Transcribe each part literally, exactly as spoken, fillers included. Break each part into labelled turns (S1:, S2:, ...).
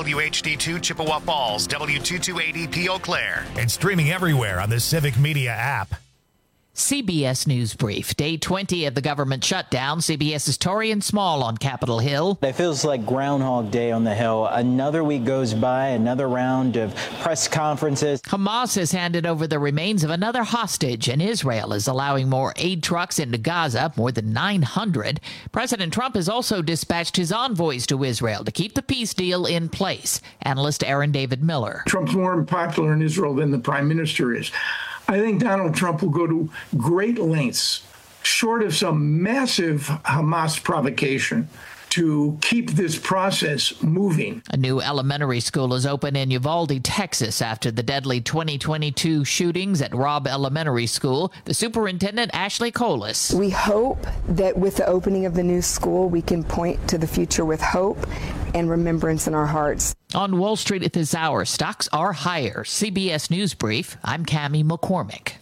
S1: W H D two Chippewa Falls, W two two eight zero P Eau Claire.
S2: And streaming everywhere on the Civic Media app.
S3: C B S News Brief. Day twenty of the government shutdown. CBS's Torian Small on Capitol Hill.
S4: It feels like Groundhog Day on the Hill. Another week goes by, another round of press conferences.
S3: Hamas has handed over the remains of another hostage, and Israel is allowing more aid trucks into Gaza, more than nine hundred. President Trump has also dispatched his envoys to Israel to keep the peace deal in place. Analyst Aaron David Miller.
S5: Trump's more unpopular in Israel than the prime minister is. I think Donald Trump will go to great lengths, short of some massive Hamas provocation, to keep this process moving.
S3: A new elementary school is open in Uvalde, Texas, after the deadly twenty twenty-two shootings at Robb Elementary School. The superintendent, Ashley Colas.
S6: We hope that with the opening of the new school, we can point to the future with hope and remembrance in our hearts.
S3: On Wall Street at this hour, stocks are higher. C B S News Brief, I'm Cammie McCormick.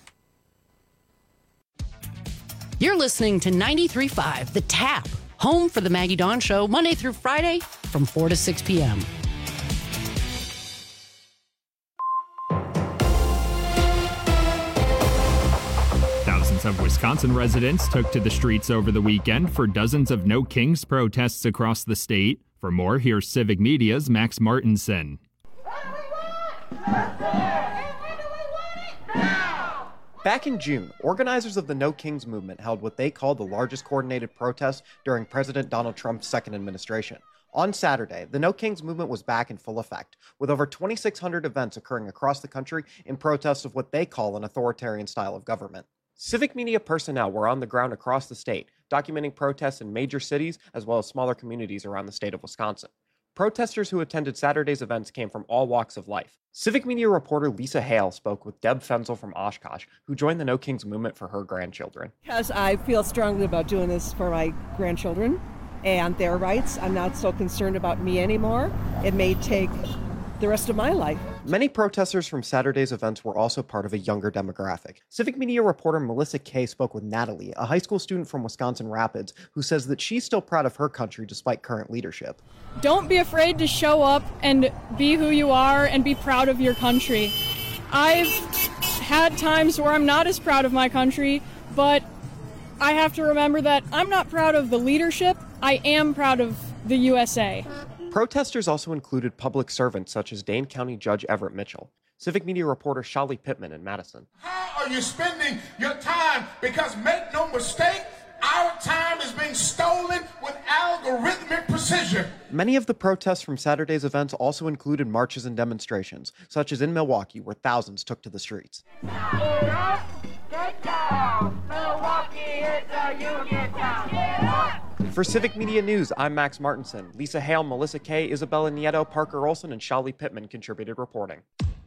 S7: You're listening to ninety-three point five The Tap, home for the Maggie Dawn Show, Monday through Friday from four to six p.m.
S8: Thousands of Wisconsin residents took to the streets over the weekend for dozens of No Kings protests across the state. For more, here's Civic Media's Max Martinson.
S9: Back in June, organizers of the No Kings movement held what they called the largest coordinated protest during President Donald Trump's second administration. On Saturday, the No Kings movement was back in full effect, with over twenty-six hundred events occurring across the country in protest of what they call an authoritarian style of government. Civic Media personnel were on the ground across the state, documenting protests in major cities as well as smaller communities around the state of Wisconsin. Protesters who attended Saturday's events came from all walks of life. Civic Media reporter Lisa Hale spoke with Deb Fenzel from Oshkosh, who joined the No Kings movement for her grandchildren.
S10: Because I feel strongly about doing this for my grandchildren and their rights. I'm not so concerned about me anymore. It may take the rest of my life.
S9: Many protesters from Saturday's events were also part of a younger demographic. Civic Media reporter Melissa Kay spoke with Natalie, a high school student from Wisconsin Rapids, who says that she's still proud of her country despite current leadership.
S11: Don't be afraid to show up and be who you are and be proud of your country. I've had times where I'm not as proud of my country, but I have to remember that I'm not proud of the leadership. I am proud of the U S A.
S9: Protesters also included public servants such as Dane County Judge Everett Mitchell. Civic Media reporter Shali Pittman in Madison.
S12: How are you spending your time? Because make no mistake, our time is being stolen with algorithmic precision.
S9: Many of the protests from Saturday's events also included marches and demonstrations, such as in Milwaukee, where thousands took to the streets.
S13: Get up, get down. Milwaukee is a union town. Get up.
S9: For Civic Media News, I'm Max Martinson. Lisa Hale, Melissa Kay, Isabella Nieto, Parker Olson, and Shali Pittman contributed reporting.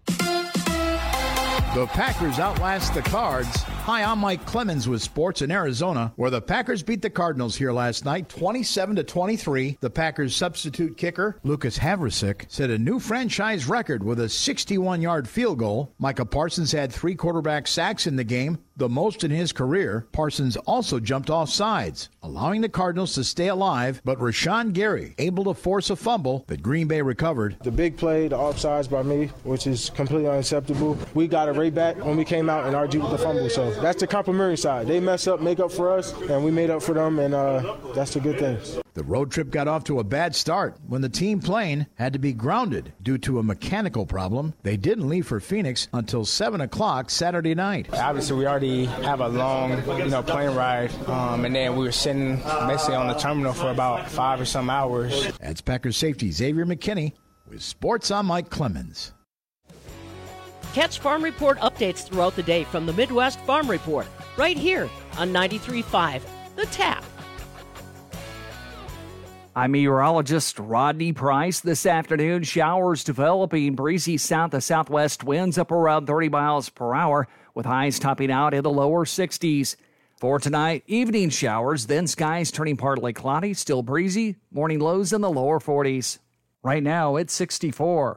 S14: The Packers outlast the Cards. Hi, I'm Mike Clemens with Sports in Arizona, where the Packers beat the Cardinals here last night, twenty-seven to twenty-three. The Packers' substitute kicker, Lucas Havrisik, set a new franchise record with a sixty-one-yard field goal. Micah Parsons had three quarterback sacks in the game, the most in his career. Parsons also jumped off sides, allowing the Cardinals to stay alive, but Rashawn Gary able to force a fumble that Green Bay recovered.
S15: The big play, the offsides by me, which is completely unacceptable. We got it right back when we came out and argued with the fumble, so that's the complimentary side. They mess up, make up for us, and we made up for them, and uh, that's the good things.
S14: The road trip got off to a bad start when the team plane had to be grounded due to a mechanical problem. They didn't leave for Phoenix until seven o'clock Saturday night.
S16: Obviously, we already have a long, you know, plane ride, um, and then we were sitting basically on the terminal for about five or some hours.
S14: That's Packers safety Xavier McKinney with Sports. I'm Mike Clemens.
S17: Catch Farm Report updates throughout the day from the Midwest Farm Report, right here on ninety-three point five The Tap.
S18: I'm meteorologist Rodney Price. This afternoon, showers developing, breezy south to southwest winds up around thirty miles per hour, with highs topping out in the lower sixties. For tonight, evening showers, then skies turning partly cloudy, still breezy, morning lows in the lower forties. Right now, it's sixty-four.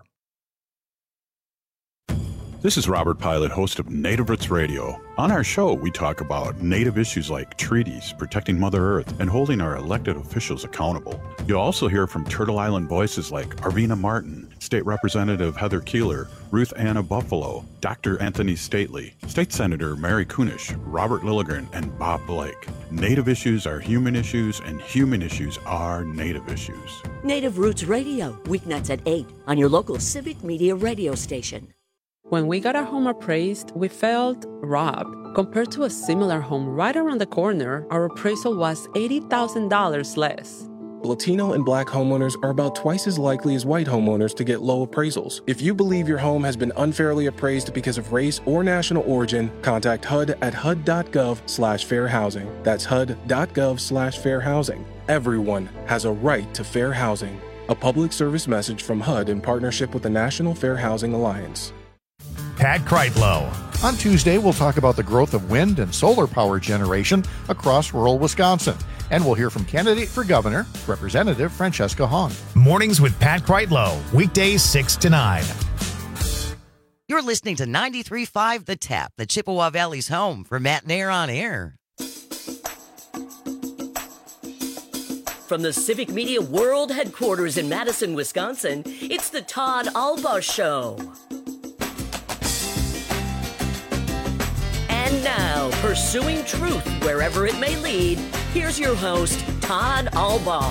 S19: This is Robert Pilot, host of Native Roots Radio. On our show, we talk about Native issues like treaties, protecting Mother Earth, and holding our elected officials accountable. You'll also hear from Turtle Island voices like Arvina Martin State Representative Heather Keeler, Ruth Anna Buffalo, Doctor Anthony Stately, State Senator Mary Kunesh, Robert Lilligren, and Bob Blake. Native issues are human issues, and human issues are Native issues.
S20: Native Roots Radio, weeknights at eight on your local Civic Media radio station.
S21: When we got our home appraised, we felt robbed. Compared to a similar home right around the corner, our appraisal was eighty thousand dollars less.
S22: Latino and Black homeowners are about twice as likely as white homeowners to get low appraisals. If you believe your home has been unfairly appraised because of race or national origin, contact H U D at H U D dot gov slash fair housing. That's H U D dot gov slash fair housing. Everyone has a right to fair housing. A public service message from H U D in partnership with the National Fair Housing Alliance.
S2: Pat Kreitlow.
S23: On Tuesday, we'll talk about the growth of wind and solar power generation across rural Wisconsin. And we'll hear from candidate for governor, Representative Francesca Hong.
S2: Mornings with Pat Kreitlow, weekdays six to nine.
S24: You're listening to ninety-three point five The Tap, the Chippewa Valley's home for Matt Nair on Air.
S17: From the Civic Media World Headquarters in Madison, Wisconsin, it's the Todd Alba Show. And now, pursuing truth wherever it may lead, here's your host, Todd Alba.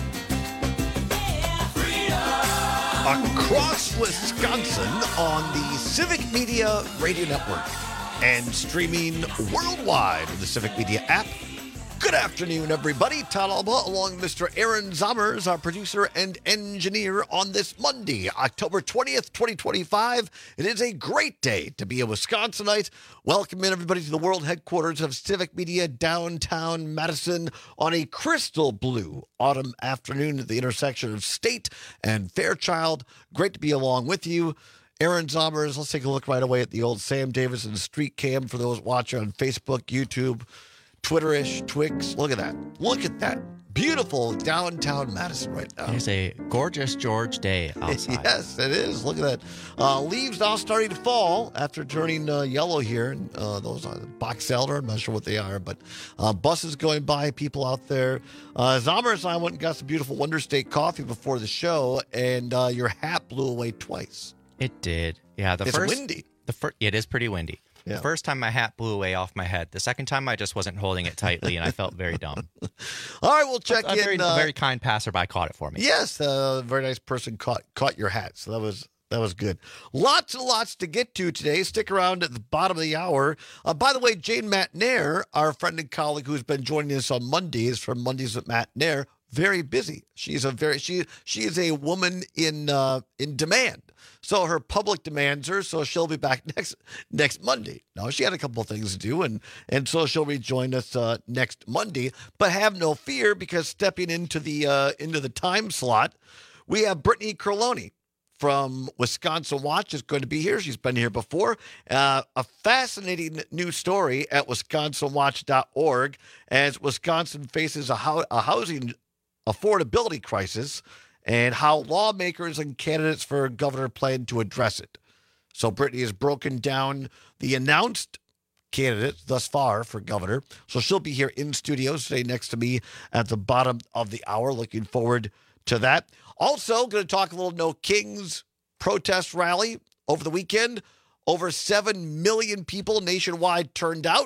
S25: Across Wisconsin on the Civic Media Radio Network and streaming worldwide on the Civic Media app. Good afternoon, everybody. Todd Alba along with Mister Aaron Zommers, our producer and engineer on this Monday, October twentieth, twenty twenty-five. It is a great day to be a Wisconsinite. Welcome in, everybody, to the world headquarters of Civic Media downtown Madison on a crystal blue autumn afternoon at the intersection of State and Fairchild. Great to be along with you. Aaron Zommers, let's take a look right away at the old Sam Davison street cam for those watching on Facebook, YouTube, Twitterish, Twix. Look at that. Look at that. Beautiful downtown Madison right now.
S26: It's a gorgeous George day outside.
S25: Yes, it is. Look at that. Uh, leaves now starting to fall after turning uh, yellow here. Uh, those are box elder. I'm not sure what they are, but uh, buses going by, people out there. Uh, Zommers and I went and got some beautiful Wonder State coffee before the show, and uh, your hat blew away twice.
S26: It did. Yeah, the
S25: it's
S26: first,
S25: windy.
S26: The fir- it is pretty windy.
S25: Yeah.
S26: The first time my hat blew away off my head. The second time I just wasn't holding it tightly, and I felt very dumb.
S25: All right, we'll check
S26: a, a
S25: in.
S26: Very,
S25: uh,
S26: a very kind passerby caught it for me.
S25: Yes, a very nice person caught caught your hat, so that was that was good. Lots and lots to get to today. Stick around at the bottom of the hour. Uh, by the way, Jane Matt Nair, our friend and colleague who's been joining us on Mondays from Mondays with Matt Nair, very busy. She's a very she she is a woman in uh, in demand. So her public demands her, so she'll be back next next Monday. Now, she had a couple of things to do, and, and so she'll rejoin us uh, next Monday. But have no fear, because stepping into the uh, into the time slot, we have Brittany Carloni from Wisconsin Watch is going to be here. She's been here before. Uh, a fascinating new story at wisconsin watch dot org as Wisconsin faces a, ho- a housing affordability crisis, and how lawmakers and candidates for governor plan to address it. So Brittany has broken down the announced candidates thus far for governor. So she'll be here in studio today next to me at the bottom of the hour. Looking forward to that. Also, going to talk a little No Kings protest rally over the weekend. Over seven million people nationwide turned out.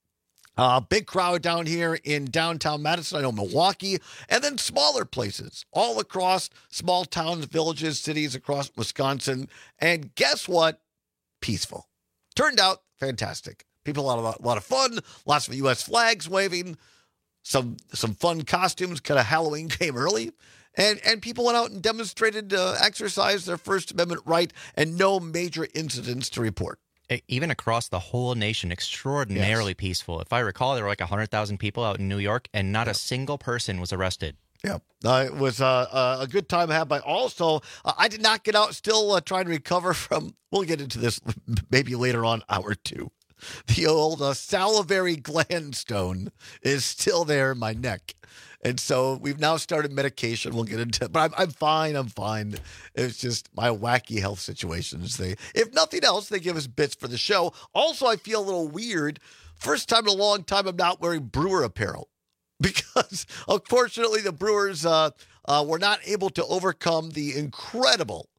S25: A uh, big crowd down here in downtown Madison, I know Milwaukee, and then smaller places all across small towns, villages, cities across Wisconsin. And guess what? Peaceful. Turned out fantastic. People had a lot, a lot of fun, lots of U S flags waving, some some fun costumes, kind of Halloween came early. And and people went out and demonstrated, uh, exercised their First Amendment right, and no major incidents to report.
S26: Even across the whole nation, extraordinarily yes. peaceful. If I recall, there were like one hundred thousand people out in New York, and not yeah. a single person was arrested.
S25: Yeah, uh, it was uh, a good time to have. But also, uh, I did not get out, still uh, trying to recover from, we'll get into this maybe later on, hour two. The old uh, salivary gland stone is still there in my neck. And so we've now started medication. We'll get into it. But I'm, I'm fine. I'm fine. It's just my wacky health situations. They, if nothing else, they give us bits for the show. Also, I feel a little weird. First time in a long time I'm not wearing Brewer apparel. Because, unfortunately, the Brewers uh, uh, were not able to overcome the incredible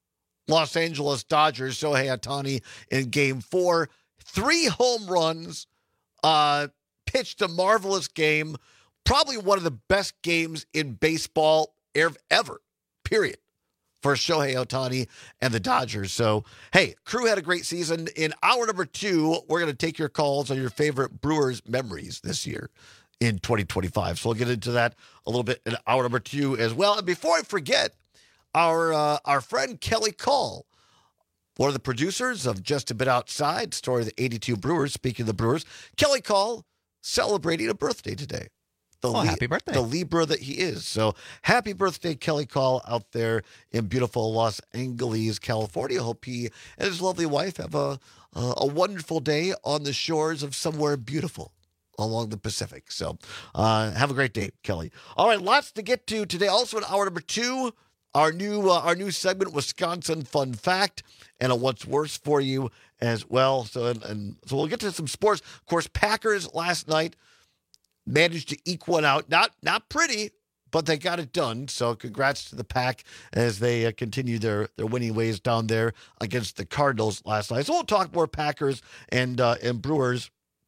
S25: Los Angeles Dodgers, Shohei Ohtani in game four. Three home runs, uh, pitched a marvelous game. Probably one of the best games in baseball ever, period, for Shohei Ohtani and the Dodgers. So, hey, Crew had a great season. In hour number two, we're going to take your calls on your favorite Brewers memories this year in twenty twenty-five. So we'll get into that a little bit in hour number two as well. And before I forget, our uh, our friend Kelly Call, one of the producers of Just a Bit Outside, story of the eighty-two Brewers, speaking of the Brewers, Kelly Call celebrating a birthday today. The
S26: oh,
S25: Li-
S26: happy birthday.
S25: The Libra that he is. So happy birthday, Kelly Call, out there in beautiful Los Angeles, California. Hope he and his lovely wife have a, a, a wonderful day on the shores of somewhere beautiful along the Pacific. So uh, have a great day, Kelly. All right, lots to get to today. Also in hour number two, our new uh, our new segment, Wisconsin Fun Fact, and a What's Worse for You as well. So and, and so we'll get to some sports. Of course, Packers last night managed to eke one out. Not not pretty, but they got it done. So congrats to the Pack as they uh, continue their, their winning ways down there against the Cardinals last night. So we'll talk more Packers and uh, and Brewers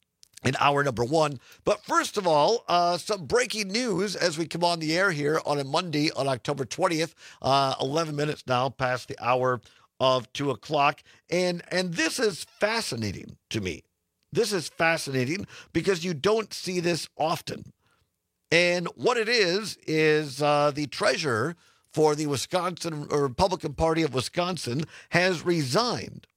S25: in hour number one. But first of all, uh, some breaking news as we come on the air here on a Monday on October twentieth, uh, eleven minutes now past the hour of two o'clock. And, and this is fascinating to me. This is fascinating because you don't see this often. And what it is, is uh, the treasurer for the Wisconsin or Republican Party of Wisconsin has resigned.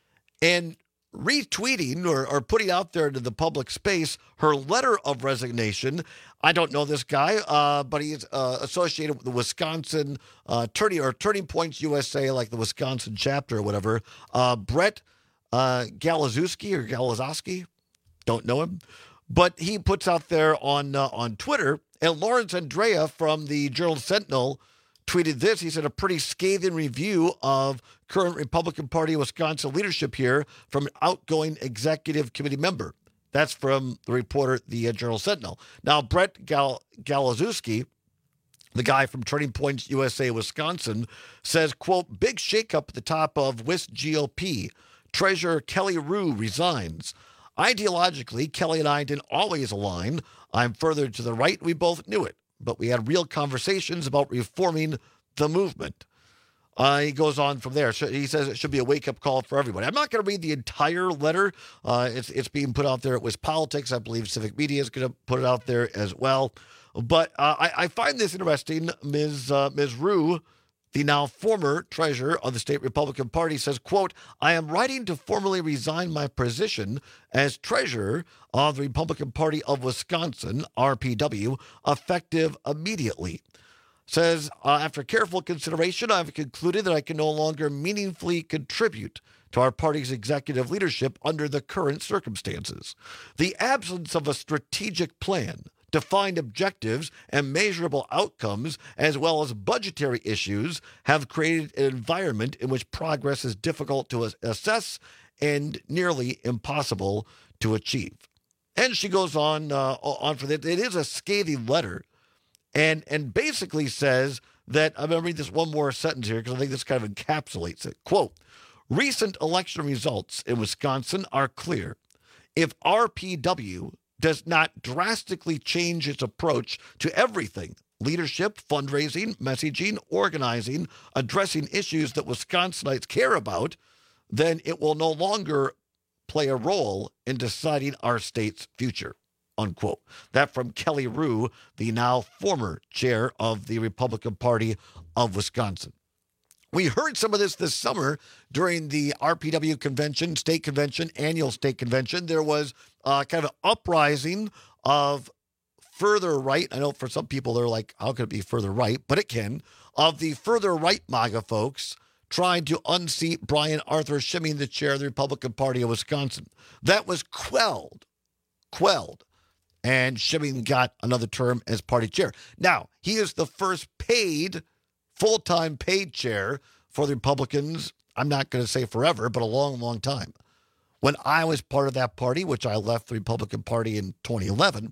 S25: And retweeting or, or putting out there into the public space her letter of resignation. I don't know this guy, uh, but he's uh, associated with the Wisconsin uh, Turning or Turning Points U S A, like the Wisconsin chapter or whatever. Uh, Brett uh, Galazowski or Galazowski, don't know him, but he puts out there on uh, on Twitter. And Lawrence Andrea from the Journal Sentinel tweeted this. He said, a pretty scathing review of current Republican Party of Wisconsin leadership here from an outgoing executive committee member. That's from the reporter, the uh, Journal Sentinel. Now, Brett Gal- Galazowski, the guy from Turning Points U S A, Wisconsin, says, quote, big shakeup at the top of W I S G O P. Treasurer Kelly Rue resigns. Ideologically, Kelly and I didn't always align. I'm further to the right. We both knew it. But we had real conversations about reforming the movement. Uh, he goes on from there. So he says it should be a wake-up call for everybody. I'm not going to read the entire letter. Uh, it's it's being put out there at WisPolitics. I believe Civic Media is going to put it out there as well. But uh, I, I find this interesting. Miz Uh, Miz Rue, the now former treasurer of the state Republican Party, says, quote, I am writing to formally resign my position as treasurer of the Republican Party of Wisconsin, R P W, effective immediately. Says, uh, after careful consideration, I've concluded that I can no longer meaningfully contribute to our party's executive leadership under the current circumstances. The absence of a strategic plan, defined objectives, and measurable outcomes, as well as budgetary issues, have created an environment in which progress is difficult to assess and nearly impossible to achieve. And she goes on uh, on for that. It is a scathing letter, and and basically says that, I'm going to read this one more sentence here because I think this kind of encapsulates it. Quote, recent election results in Wisconsin are clear. If R P W does not drastically change its approach to everything, leadership, fundraising, messaging, organizing, addressing issues that Wisconsinites care about, then it will no longer play a role in deciding our state's future, unquote. That from Kelly Rue, the now former chair of the Republican Party of Wisconsin. We heard some of this this summer during the R P W convention, state convention, annual state convention. There was uh, kind of an uprising of further right. I know for some people they're like, how could it be further right? But it can. Of the further right MAGA folks trying to unseat Brian Arthur Schimming, the chair of the Republican Party of Wisconsin. That was quelled, quelled. And Schimming got another term as party chair. Now, he is the first paid full-time paid chair for the Republicans, I'm not going to say forever, but a long, long time. When I was part of that party, which I left the Republican Party in twenty eleven,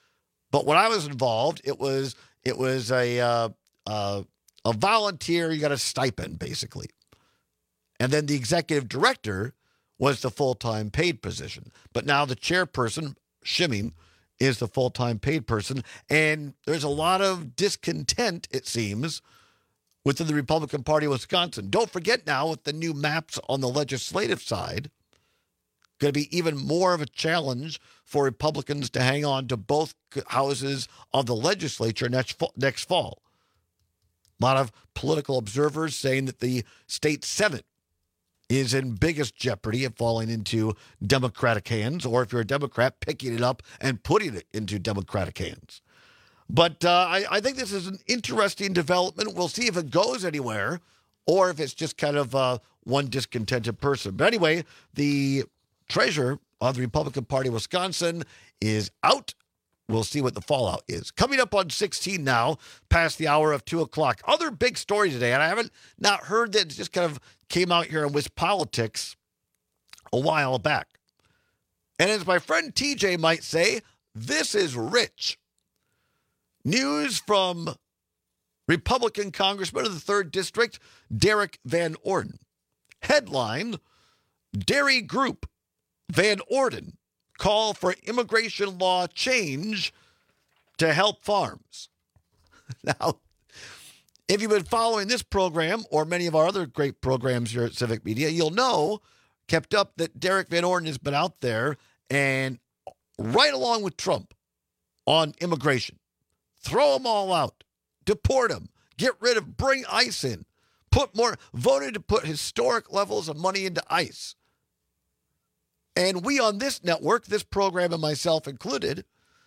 S25: but when I was involved, it was it was a uh, uh, a volunteer, you got a stipend, basically. And then the executive director was the full-time paid position. But now the chairperson, Schimming, is the full-time paid person. And there's a lot of discontent, it seems, within the Republican Party of Wisconsin. Don't forget now, with the new maps on the legislative side, going to be even more of a challenge for Republicans to hang on to both houses of the legislature next next fall. A lot of political observers saying that the state Senate is in biggest jeopardy of falling into Democratic hands, or if you're a Democrat, picking it up and putting it into Democratic hands. But uh, I, I think this is an interesting development. We'll see if it goes anywhere or if it's just kind of uh, one discontented person. But anyway, the treasurer of the Republican Party of Wisconsin is out. We'll see what the fallout is. Coming up on sixteen now, past the hour of two o'clock. Other big story today, and I haven't not heard that. It just kind of came out here in WisPolitics a while back. And as my friend T J might say, this is rich. News from Republican Congressman of the third District, Derek Van Orden. Headline, Dairy Group Van Orden call for immigration law change to help farms. Now, if you've been following this program or many of our other great programs here at Civic Media, you'll know, kept up, that Derek Van Orden has been out there and right along with Trump on immigration. Throw them all out. Deport them. Get rid of, bring ICE in. Put more, voted to put historic levels of money into ICE. And we on this network, this program and myself included,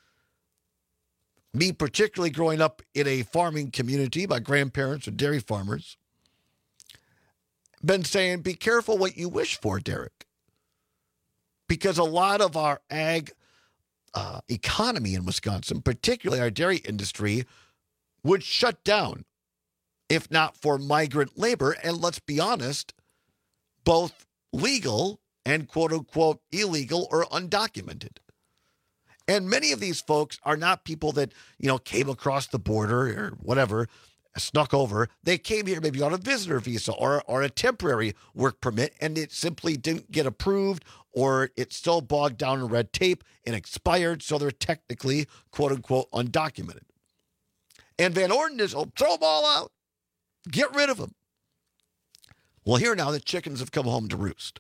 S25: me particularly growing up in a farming community, my grandparents are dairy farmers, been saying, be careful what you wish for, Derek. Because a lot of our ag uh, economy in Wisconsin, particularly our dairy industry, would shut down if not for migrant labor. And let's be honest, both legal and quote-unquote illegal or undocumented. And many of these folks are not people that, you know, came across the border or whatever, snuck over. They came here maybe on a visitor visa or, or a temporary work permit, and it simply didn't get approved, or it's still bogged down in red tape and expired, so they're technically, quote-unquote, undocumented. And Van Orden is, oh, throw them all out. Get rid of them. Well, here now the chickens have come home to roost.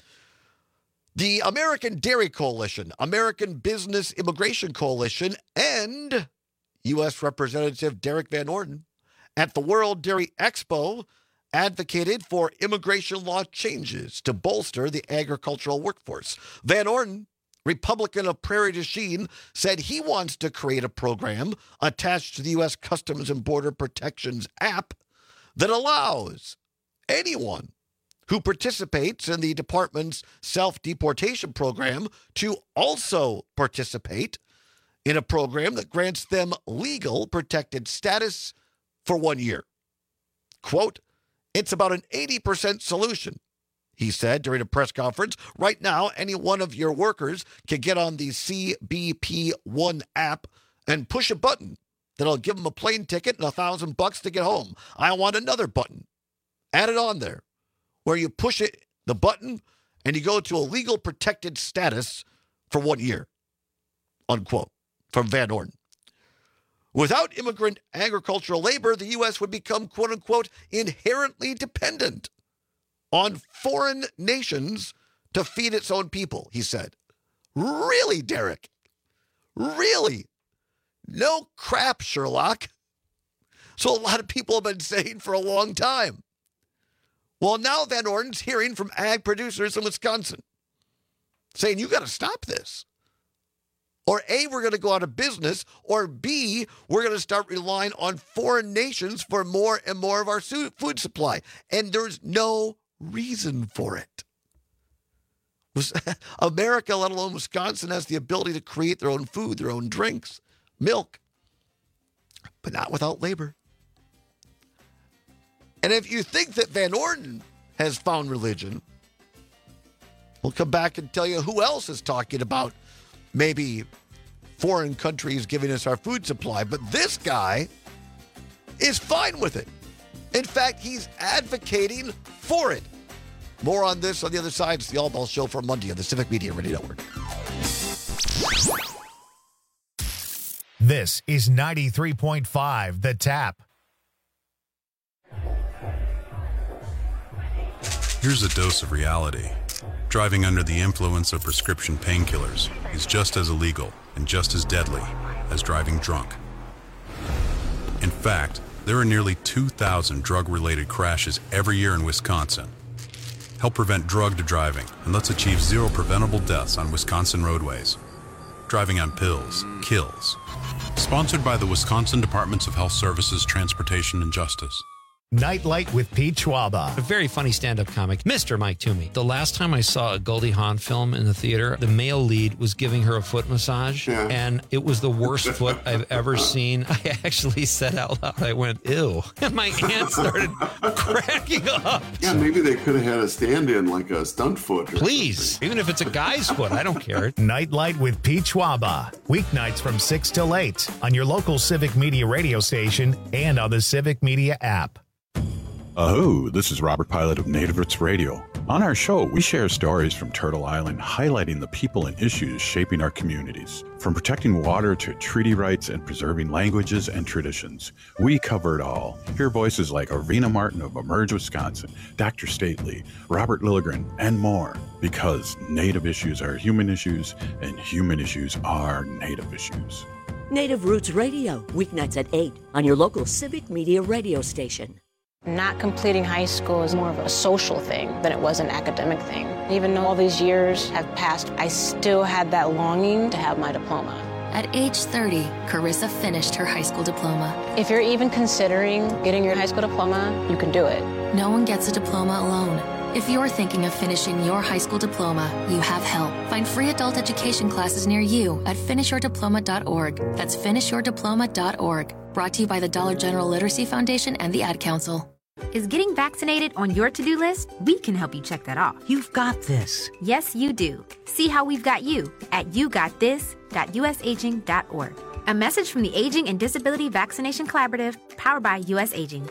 S25: The American Dairy Coalition, American Business Immigration Coalition, and U S Representative Derek Van Orden at the World Dairy Expo advocated for immigration law changes to bolster the agricultural workforce. Van Orden, Republican of Prairie du Chien, said he wants to create a program attached to the U S Customs and Border Protection's app that allows anyone who participates in the department's self-deportation program to also participate in a program that grants them legal protected status for one year. Quote, it's about an eighty percent solution, he said during a press conference. Right now, any one of your workers can get on the C B P one app and push a button that'll give them a plane ticket and a thousand bucks to get home. I want another button. Add it on there, where you push it, the button, and you go to a legal protected status for one year, unquote, from Van Orden. Without immigrant agricultural labor, the U S would become, quote unquote, inherently dependent on foreign nations to feed its own people, he said. Really, Derek? Really? No crap, Sherlock. So a lot of people have been saying for a long time. Well, now Van Orden's hearing from ag producers in Wisconsin saying, you got to stop this. Or A, we're going to go out of business, or B, we're going to start relying on foreign nations for more and more of our food supply. And there's no reason for it. America, let alone Wisconsin, has the ability to create their own food, their own drinks, milk, but not without labor. And if you think that Van Orden has found religion, we'll come back and tell you who else is talking about maybe foreign countries giving us our food supply. But this guy is fine with it. In fact, he's advocating for it. More on this on the other side. It's the All Ball Show for Monday on the Civic Media Radio Network.
S2: This is ninety-three point five The Tap.
S1: Here's a dose of reality. Driving under the influence of prescription painkillers is just as illegal and just as deadly as driving drunk. In fact, there are nearly two thousand drug-related crashes every year in Wisconsin. Help prevent drugged driving and let's achieve zero preventable deaths on Wisconsin roadways. Driving on pills kills. Sponsored by the Wisconsin Departments of Health Services, Transportation, and Justice.
S2: Nightlight with Pete Schwaba.
S3: A very funny stand-up comic, Mister Mike Toomey. The last time I saw a Goldie Hawn film in the theater, the male lead was giving her a foot massage, yeah. and it was the worst foot I've ever seen. I actually said out loud, I went, ew. And my aunt started cracking up.
S4: Yeah, maybe they could have had a stand-in, like a stunt foot.
S3: Please, something. Even if it's a guy's foot, I don't care.
S2: Nightlight with Pete Schwaba. Weeknights from six till eight on your local Civic Media radio station and on the Civic Media app.
S19: Oh, this is Robert Pilot of Native Roots Radio. On our show, we share stories from Turtle Island highlighting the people and issues shaping our communities. From protecting water to treaty rights and preserving languages and traditions, we cover it all. Hear voices like Arena Martin of Emerge, Wisconsin, Doctor Stately, Robert Lilligren, and more. Because Native issues are human issues, and human issues are Native issues.
S20: Native Roots Radio, weeknights at eight on your local Civic Media radio station.
S5: Not completing high school is more of a social thing than it was an academic thing. Even though all these years have passed, I still had that longing to have my diploma.
S6: At age thirty, Carissa finished her high school diploma.
S5: If you're even considering getting your high school diploma, you can do it.
S6: No one gets a diploma alone. If you're thinking of finishing your high school diploma, you have help. Find free adult education classes near you at finish your diploma dot org. That's finish your diploma dot org. Brought to you by the Dollar General Literacy Foundation and the Ad Council.
S7: Is getting vaccinated on your to-do list? We can help you check that off.
S27: You've got this.
S7: Yes, you do. See how we've got you at you got this dot u s aging dot org. A message from the Aging and Disability Vaccination Collaborative, powered by U S Aging.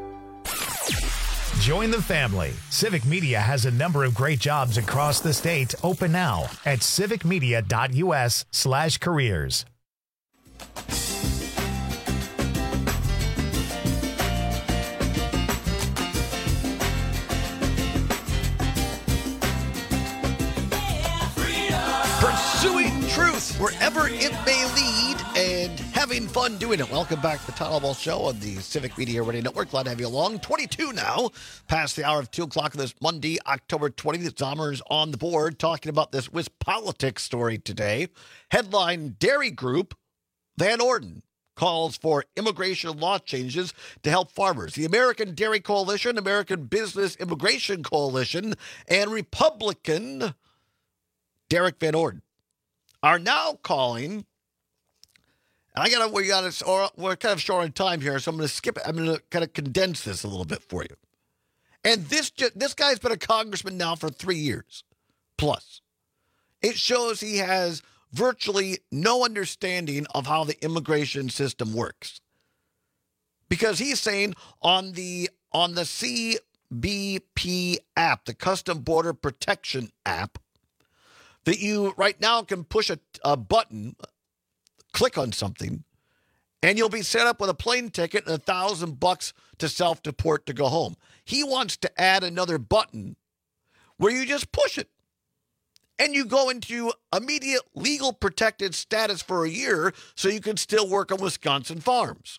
S2: Join the family. Civic Media has a number of great jobs across the state open now at civic media dot u s slash careers.
S25: Pursuing truth wherever it may lead and having fun doing it. Welcome back to the Todd Ball Show on the Civic Media Radio Network. Glad to have you along. twenty-two now, past the hour of two o'clock on this Monday, October twentieth. Zomer's on the board talking about this WisPolitics story today. Headline, Dairy Group, Van Orden, calls for immigration law changes to help farmers. The American Dairy Coalition, American Business Immigration Coalition, and Republican Derek Van Orden are now calling. I gotta, we gotta, or we're kind of short on time here, so I'm going to skip it. I'm going to kind of condense this a little bit for you. And this this guy's been a congressman now for three years plus. It shows he has virtually no understanding of how the immigration system works, because he's saying on the on the C B P app, the Custom Border Protection app, that you right now can push a, a button, click on something, and you'll be set up with a plane ticket and a thousand bucks to self-deport to go home. He wants to add another button where you just push it and you go into immediate legal protected status for a year so you can still work on Wisconsin farms.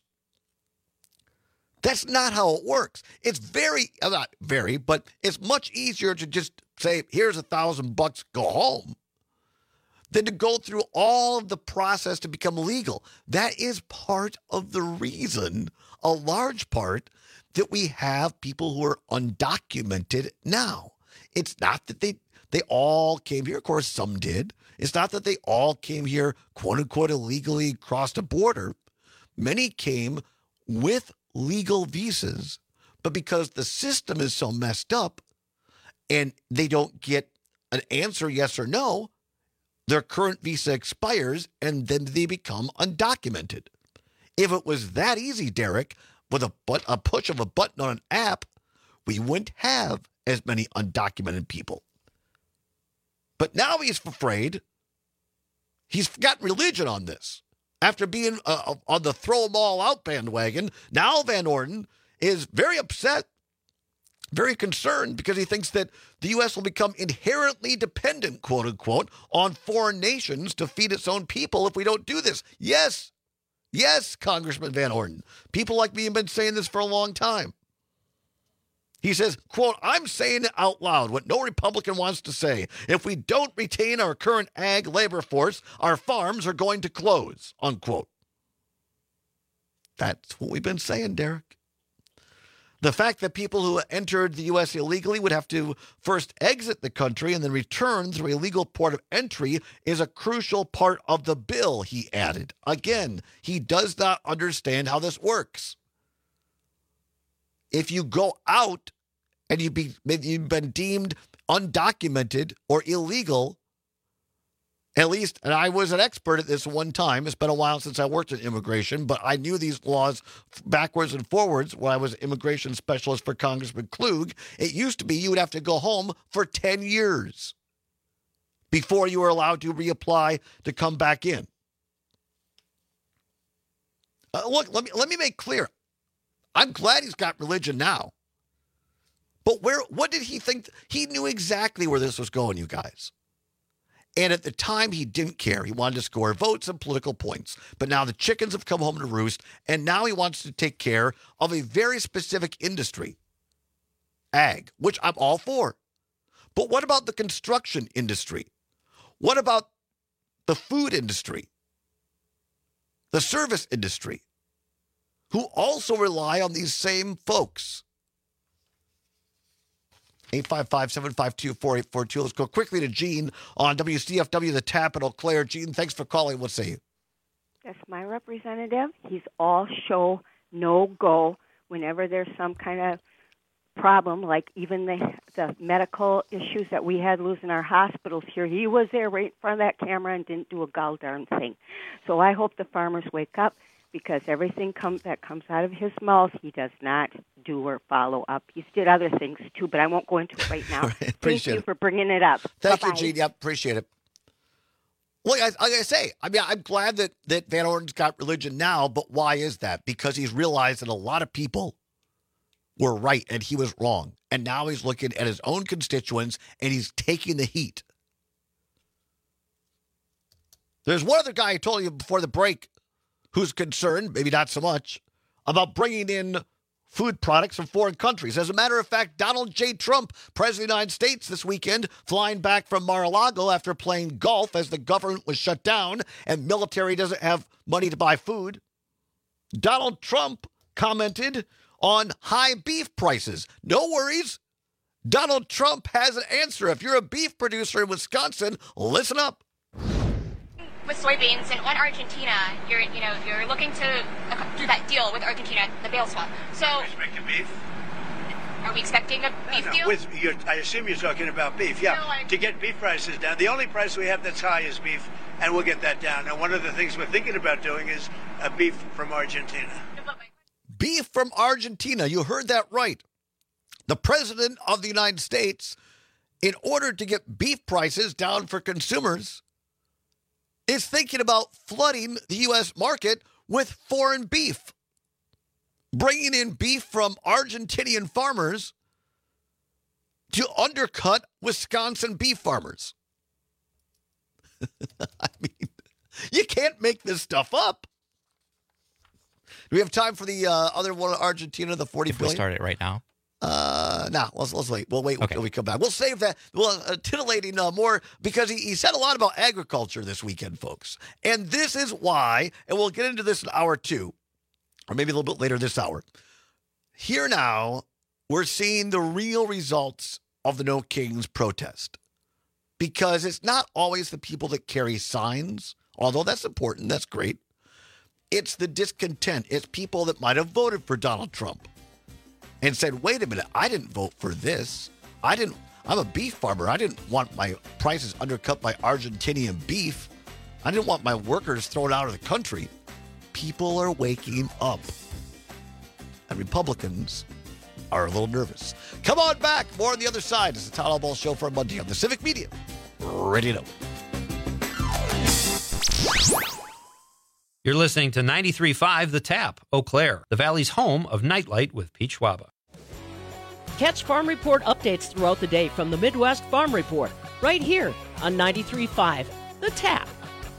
S25: That's not how it works. It's very, not very, but it's much easier to just say, here's a thousand bucks, go home, than to go through all of the process to become legal. That is part of the reason, a large part, that we have people who are undocumented now. It's not that they, they all came here. Of course, some did. It's not that they all came here, quote unquote, illegally across the border. Many came with legal visas, but because the system is so messed up and they don't get an answer yes or no, their current visa expires and then they become undocumented. If it was that easy, Derek, with a, but a push of a button on an app, we wouldn't have as many undocumented people. But now he's afraid. He's got religion on this. After being uh, on the throw them all out bandwagon, now Van Orden is very upset, very concerned, because he thinks that the U S will become inherently dependent, quote unquote, on foreign nations to feed its own people if we don't do this. Yes, yes, Congressman Van Orden. People like me have been saying this for a long time. He says, quote, I'm saying it out loud, what no Republican wants to say. If we don't retain our current ag labor force, our farms are going to close, unquote. That's what we've been saying, Derek. The fact that people who entered the U S illegally would have to first exit the country and then return through a legal port of entry is a crucial part of the bill, he added. Again, he does not understand how this works. If you go out and you be, you've been deemed undocumented or illegal, at least, and I was an expert at this one time. It's been a while since I worked in immigration, but I knew these laws backwards and forwards when I was an immigration specialist for Congressman Klug. It used to be you would have to go home for ten years before you were allowed to reapply to come back in. Uh, look, let me let me make clear. I'm glad he's got religion now. But where? What did he think? He knew exactly where this was going, you guys. And at the time, he didn't care. He wanted to score votes and political points. But now the chickens have come home to roost, and now he wants to take care of a very specific industry, ag, which I'm all for. But what about the construction industry? What about the food industry? The service industry? Who also rely on these same folks. eight five five, seven five two, four eight four two. Let's go quickly to Gene on W C F W, the Tap in Eau Claire. Gene, thanks for calling. What say you?
S8: That's my representative. He's all show, no go. Whenever there's some kind of problem, like even the, the medical issues that we had losing our hospitals here, he was there right in front of that camera and didn't do a gall darn thing. So I hope the farmers wake up, because everything come, that comes out of his mouth, he does not do or follow up. He's did other things, too, but I won't go into it right now.
S25: Right,
S8: Thank you
S25: it.
S8: for bringing it up.
S25: Thank
S8: Bye-bye.
S25: you, Gene. Yep, appreciate it. Well, like I say, I mean, I'm glad that, that Van Orden's got religion now, but why is that? Because he's realized that a lot of people were right and he was wrong. And now he's looking at his own constituents and he's taking the heat. There's one other guy I told you before the break who's concerned, maybe not so much, about bringing in food products from foreign countries. As a matter of fact, Donald J. Trump, President of the United States this weekend, flying back from Mar-a-Lago after playing golf as the government was shut down and military doesn't have money to buy food. Donald Trump commented on high beef prices. No worries. Donald Trump has an answer. If you're a beef producer in Wisconsin, listen up.
S9: With soybeans and on Argentina, you're you know you're looking to do that deal with Argentina, the bail swap. So,
S10: are we expecting beef?
S9: Are we expecting a beef
S10: no, no.
S9: deal?
S10: With, you're, I assume you're talking about beef. Yeah,
S9: no, I...
S10: to get beef prices down. The only price we have that's high is beef, and we'll get that down. And one of the things we're thinking about doing is a beef from Argentina.
S25: Beef from Argentina. You heard that right. The President of the United States, in order to get beef prices down for consumers, is thinking about flooding the U S market with foreign beef, bringing in beef from Argentinian farmers to undercut Wisconsin beef farmers. I mean, you can't make this stuff up. Do we have time for the uh, other one, Argentina, the forty
S26: if
S25: billion?
S26: We start it right now.
S25: Uh, nah, let's let's wait. We'll wait okay. until we come back. We'll save that. Well, uh, titillating uh, more because he, he said a lot about agriculture this weekend, folks. And this is why, and we'll get into this in hour two, or maybe a little bit later this hour. Here now, we're seeing the real results of the No Kings protest, because it's not always the people that carry signs, although that's important. That's great. It's the discontent. It's people that might have voted for Donald Trump and said, wait a minute, I didn't vote for this. I didn't, I'm a beef farmer. I didn't want my prices undercut by Argentinian beef. I didn't want my workers thrown out of the country. People are waking up. And Republicans are a little nervous. Come on back. More on the other side. It's the Town Hall Ball Show for Monday on the Civic Media Radio Network.
S3: You're listening to ninety-three point five The Tap, Eau Claire, the Valley's home of Nightlight with Pete Schwaba.
S17: Catch Farm Report updates throughout the day from the Midwest Farm Report, right here on ninety-three point five The Tap.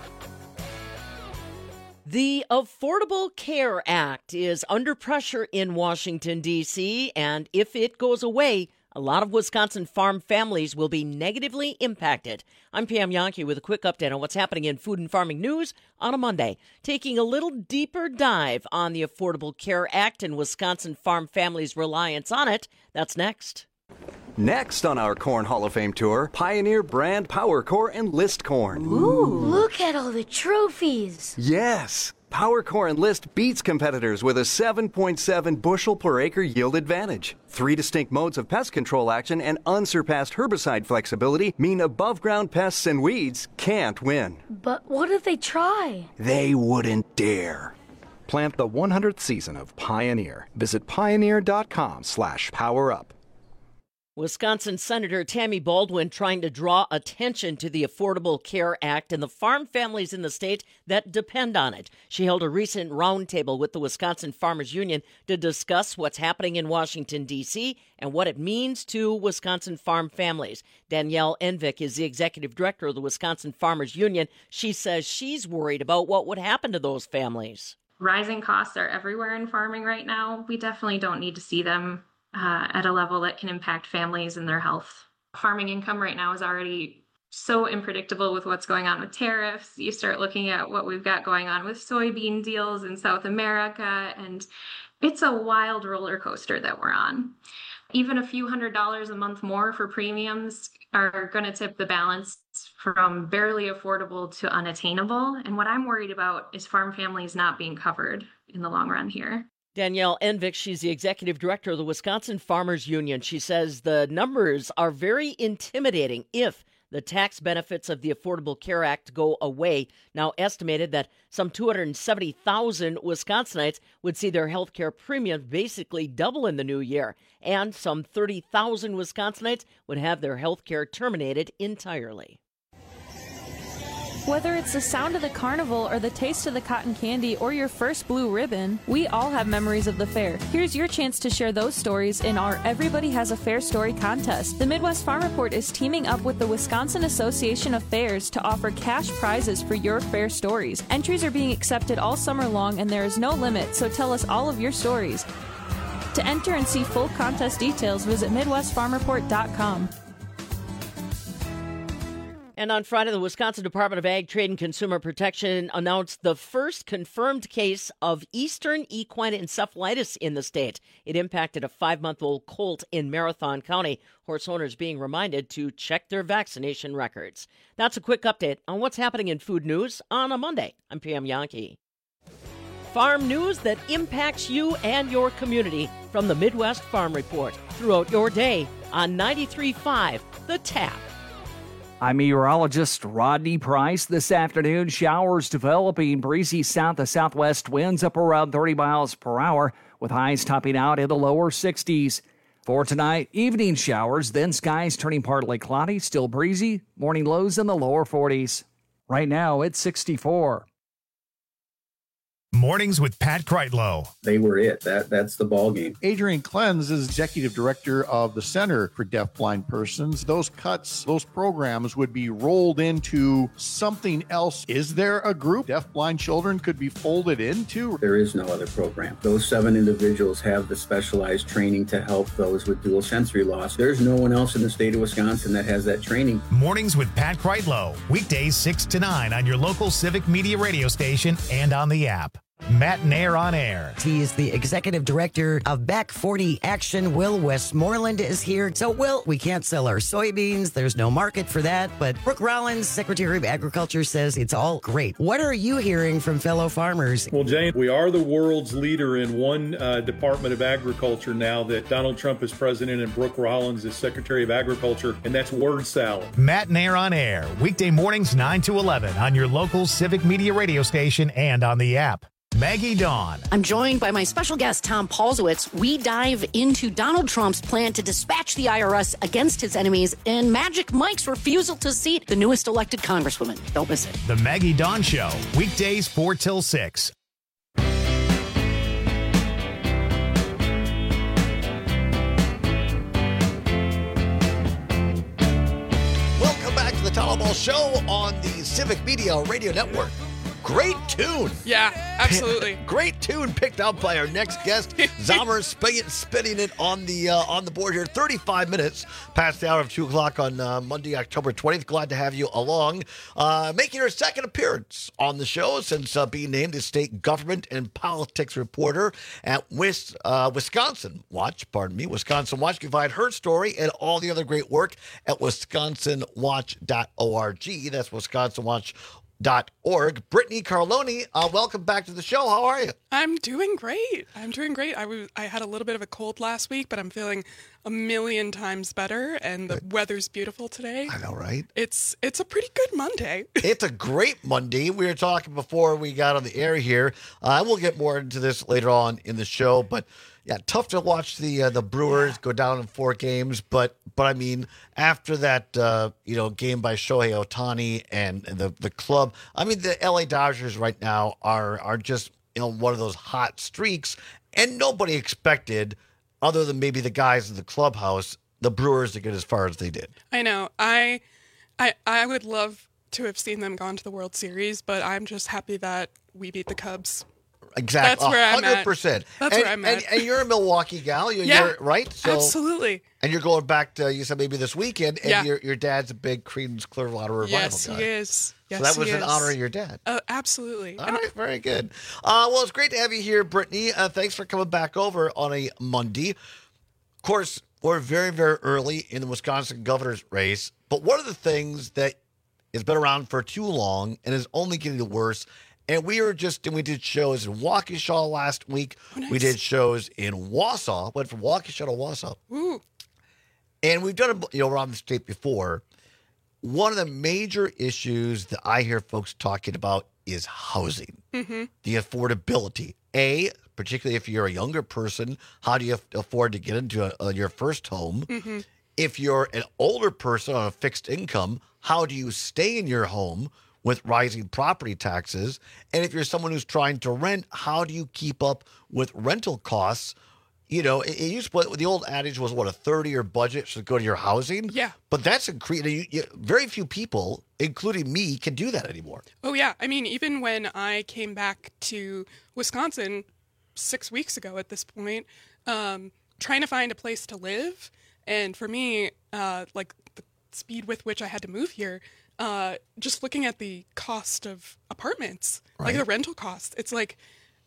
S17: The Affordable Care Act is under pressure in Washington, D C, and if it goes away, a lot of Wisconsin farm families will be negatively impacted. I'm Pam Yankee with a quick update on what's happening in food and farming news on a Monday, taking a little deeper dive on the Affordable Care Act and Wisconsin farm families' reliance on it. That's next.
S11: Next on our Corn Hall of Fame tour, Pioneer brand Power Core Enlist corn.
S12: Ooh, look at all the trophies.
S11: Yes. Power Core Enlist beats competitors with a seven point seven bushel per acre yield advantage. Three distinct modes of pest control action and unsurpassed herbicide flexibility mean above-ground pests and weeds can't win.
S12: But what if they try?
S11: They wouldn't dare. Plant the one hundredth season of Pioneer. Visit pioneer.com slash power up.
S17: Wisconsin Senator Tammy Baldwin trying to draw attention to the Affordable Care Act and the farm families in the state that depend on it. She held a recent roundtable with the Wisconsin Farmers Union to discuss what's happening in Washington, D C, and what it means to Wisconsin farm families. Danielle Envik is the executive director of the Wisconsin Farmers Union. She says she's worried about what would happen to those families.
S13: Rising costs are everywhere in farming right now. We definitely don't need to see them Uh, at a level that can impact families and their health. Farming income right now is already so unpredictable with what's going on with tariffs. You start looking at what we've got going on with soybean deals in South America, and it's a wild roller coaster that we're on. Even a few hundred dollars a month more for premiums are going to tip the balance from barely affordable to unattainable. And what I'm worried about is farm families not being covered in the long run here.
S17: Danielle Envik, she's the executive director of the Wisconsin Farmers Union. She says the numbers are very intimidating if the tax benefits of the Affordable Care Act go away. Now estimated that some two hundred seventy thousand Wisconsinites would see their health care premiums basically double in the new year, and some thirty thousand Wisconsinites would have their health care terminated entirely.
S14: Whether it's the sound of the carnival or the taste of the cotton candy or your first blue ribbon, we all have memories of the fair. Here's your chance to share those stories in our Everybody Has a Fair Story contest. The Midwest Farm Report is teaming up with the Wisconsin Association of Fairs to offer cash prizes for your fair stories. Entries are being accepted all summer long and there is no limit, so tell us all of your stories. To enter and see full contest details, visit midwest farm report dot com.
S17: And on Friday, the Wisconsin Department of Ag, Trade, and Consumer Protection announced the first confirmed case of Eastern equine encephalitis in the state. It impacted a five-month-old colt in Marathon County. Horse owners being reminded to check their vaccination records. That's a quick update on what's happening in food news on a Monday. I'm Pam Yankee. Farm news that impacts you and your community from the Midwest Farm Report throughout your day on ninety-three point five The Tap.
S18: I'm meteorologist Rodney Price. This afternoon, showers developing, breezy south to southwest winds up around thirty miles per hour, with highs topping out in the lower sixties. For tonight, evening showers, then skies turning partly cloudy, still breezy, morning lows in the lower forties. Right now, it's sixty-four.
S2: Mornings with Pat Kreitlow.
S15: They were it. That That's the ball game.
S23: Adrian Klenz is executive director of the Center for Deafblind Persons. Those cuts, those programs would be rolled into something else. Is there a group deafblind children could be folded into?
S15: There is no other program. Those seven individuals have the specialized training to help those with dual sensory loss. There's no one else in the state of Wisconsin that has that training.
S2: Mornings with Pat Kreitlow. Weekdays six to nine on your local Civic Media radio station and on the app. Matt Nair on air.
S24: He is the executive director of Back forty Action. Will Westmoreland is here. So, Will, we can't sell our soybeans. There's no market for that. But Brooke Rollins, Secretary of Agriculture, says it's all great. What are you hearing from fellow farmers?
S16: Well, Jane, we are the world's leader in one uh, Department of Agriculture now that Donald Trump is president and Brooke Rollins is Secretary of Agriculture, and that's word salad.
S2: Matt Nair on air. Weekday mornings nine to eleven on your local Civic Media radio station and on the app. Maggie Dawn.
S1: I'm joined by my special guest, Tom Paulsowitz. We dive into Donald Trump's plan to dispatch the I R S against his enemies and Magic Mike's refusal to seat the newest elected congresswoman. Don't miss it.
S2: The Maggie Dawn Show, weekdays four till six.
S25: Welcome back to the Tom Ball Show on the Civic Media Radio Network. Great tune.
S4: Yeah, absolutely.
S25: Great tune picked out by our next guest. Zahmer spinning, spinning it on the uh, on the board here. thirty-five minutes past the hour of two o'clock on uh, Monday, October twentieth. Glad to have you along. Uh, making her second appearance on the show since uh, being named as state government and politics reporter at Wis, uh, Wisconsin Watch. Pardon me, Wisconsin Watch. You can find her story and all the other great work at wisconsin watch dot org. That's Wisconsin Watch. Dot org. Brittany Carloni, uh, welcome back to the show. How are you?
S4: I'm doing great. I'm doing great. I was I had a little bit of a cold last week, but I'm feeling a million times better, and the Good. weather's beautiful today.
S25: I know, right?
S4: It's it's a pretty good Monday.
S25: It's a great Monday. We were talking before we got on the air here. Uh, we'll get more into this later on in the show, but yeah, tough to watch the uh, the Brewers yeah. go down in four games, but but I mean, after that uh, you know game by Shohei Ohtani and, and the the club, I mean, the L A Dodgers right now are are just you know one of those hot streaks, and nobody expected, other than maybe the guys in the clubhouse, the Brewers to get as far as they did.
S4: I know. I I I would love to have seen them gone to the World Series, but I'm just happy that we beat the Cubs.
S25: Exactly,
S4: that's where
S25: one hundred
S4: I'm
S25: percent.
S4: at. That's
S25: and,
S4: where I'm at.
S25: And, and you're a Milwaukee gal, you're,
S4: yeah,
S25: you're right? So,
S4: absolutely.
S25: And you're going back to, you said maybe this weekend, and
S4: yeah.
S25: your your dad's a big Creedence Clearwater Revival
S4: yes,
S25: guy.
S4: Yes, he is. Yes,
S25: so that was
S4: he
S25: in
S4: is.
S25: honor of your dad.
S4: Uh, absolutely.
S25: All
S4: and
S25: right, very good. Uh, well, it's great to have you here, Brittany. Uh, thanks for coming back over on a Monday. Of course, we're very, very early in the Wisconsin governor's race, but one of the things that has been around for too long and is only getting worse. And we were just, and we did shows in Waukesha last week.
S4: Oh, nice.
S25: We did shows in Wausau. Went from Waukesha to Wausau.
S4: Ooh.
S25: And we've done it, you know, around the state before. One of the major issues that I hear folks talking about is housing,
S4: mm-hmm.
S25: the affordability. A, particularly if you're a younger person, how do you afford to get into a, uh, your first home?
S4: Mm-hmm.
S25: If you're an older person on a fixed income, how do you stay in your home with rising property taxes? And if you're someone who's trying to rent, how do you keep up with rental costs? You know, it, it used to, the old adage was what, a third of your budget should go to your housing?
S4: Yeah.
S25: But that's increasing. You, you, very few people, including me, can do that anymore.
S4: Oh, yeah. I mean, even when I came back to Wisconsin six weeks ago at this point, um, trying to find a place to live. And for me, uh, like the speed with which I had to move here, Uh, just looking at the cost of apartments,
S25: right.
S4: like the rental costs, it's like,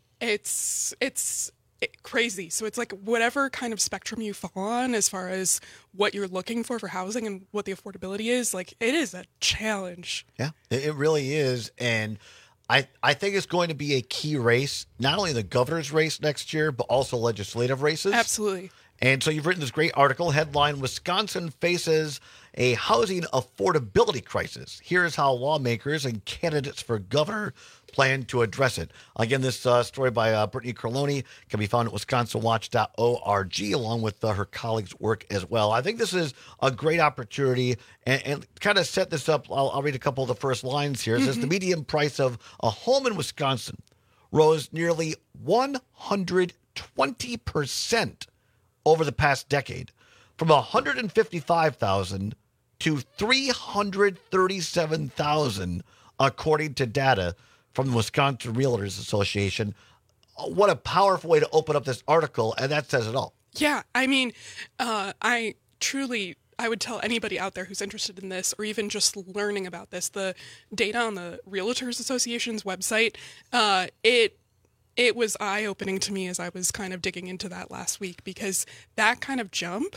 S4: it's, it's it, crazy. So it's like whatever kind of spectrum you fall on as far as what you're looking for for housing and what the affordability is, like it is a challenge.
S25: Yeah, it, it really is. And I, I think it's going to be a key race, not only the governor's race next year, but also legislative races.
S4: Absolutely.
S25: And so you've written this great article, headline, Wisconsin faces a housing affordability crisis. Here's how lawmakers and candidates for governor plan to address it. Again, this uh, story by uh, Brittany Carloni can be found at wisconsin watch dot org, along with uh, her colleagues' work as well. I think this is a great opportunity, and, and kind of set this up. I'll, I'll read a couple of the first lines here. It says, mm-hmm. the median price of a home in Wisconsin rose nearly one hundred twenty percent over the past decade, from one hundred fifty-five thousand dollars to three hundred thirty-seven thousand dollars, according to data from the Wisconsin Realtors Association. What a powerful way to open up this article, and that says it all.
S4: Yeah, I mean, uh, I truly, I would tell anybody out there who's interested in this, or even just learning about this, the data on the Realtors Association's website, uh, it It was eye-opening to me as I was kind of digging into that last week, because that kind of jump,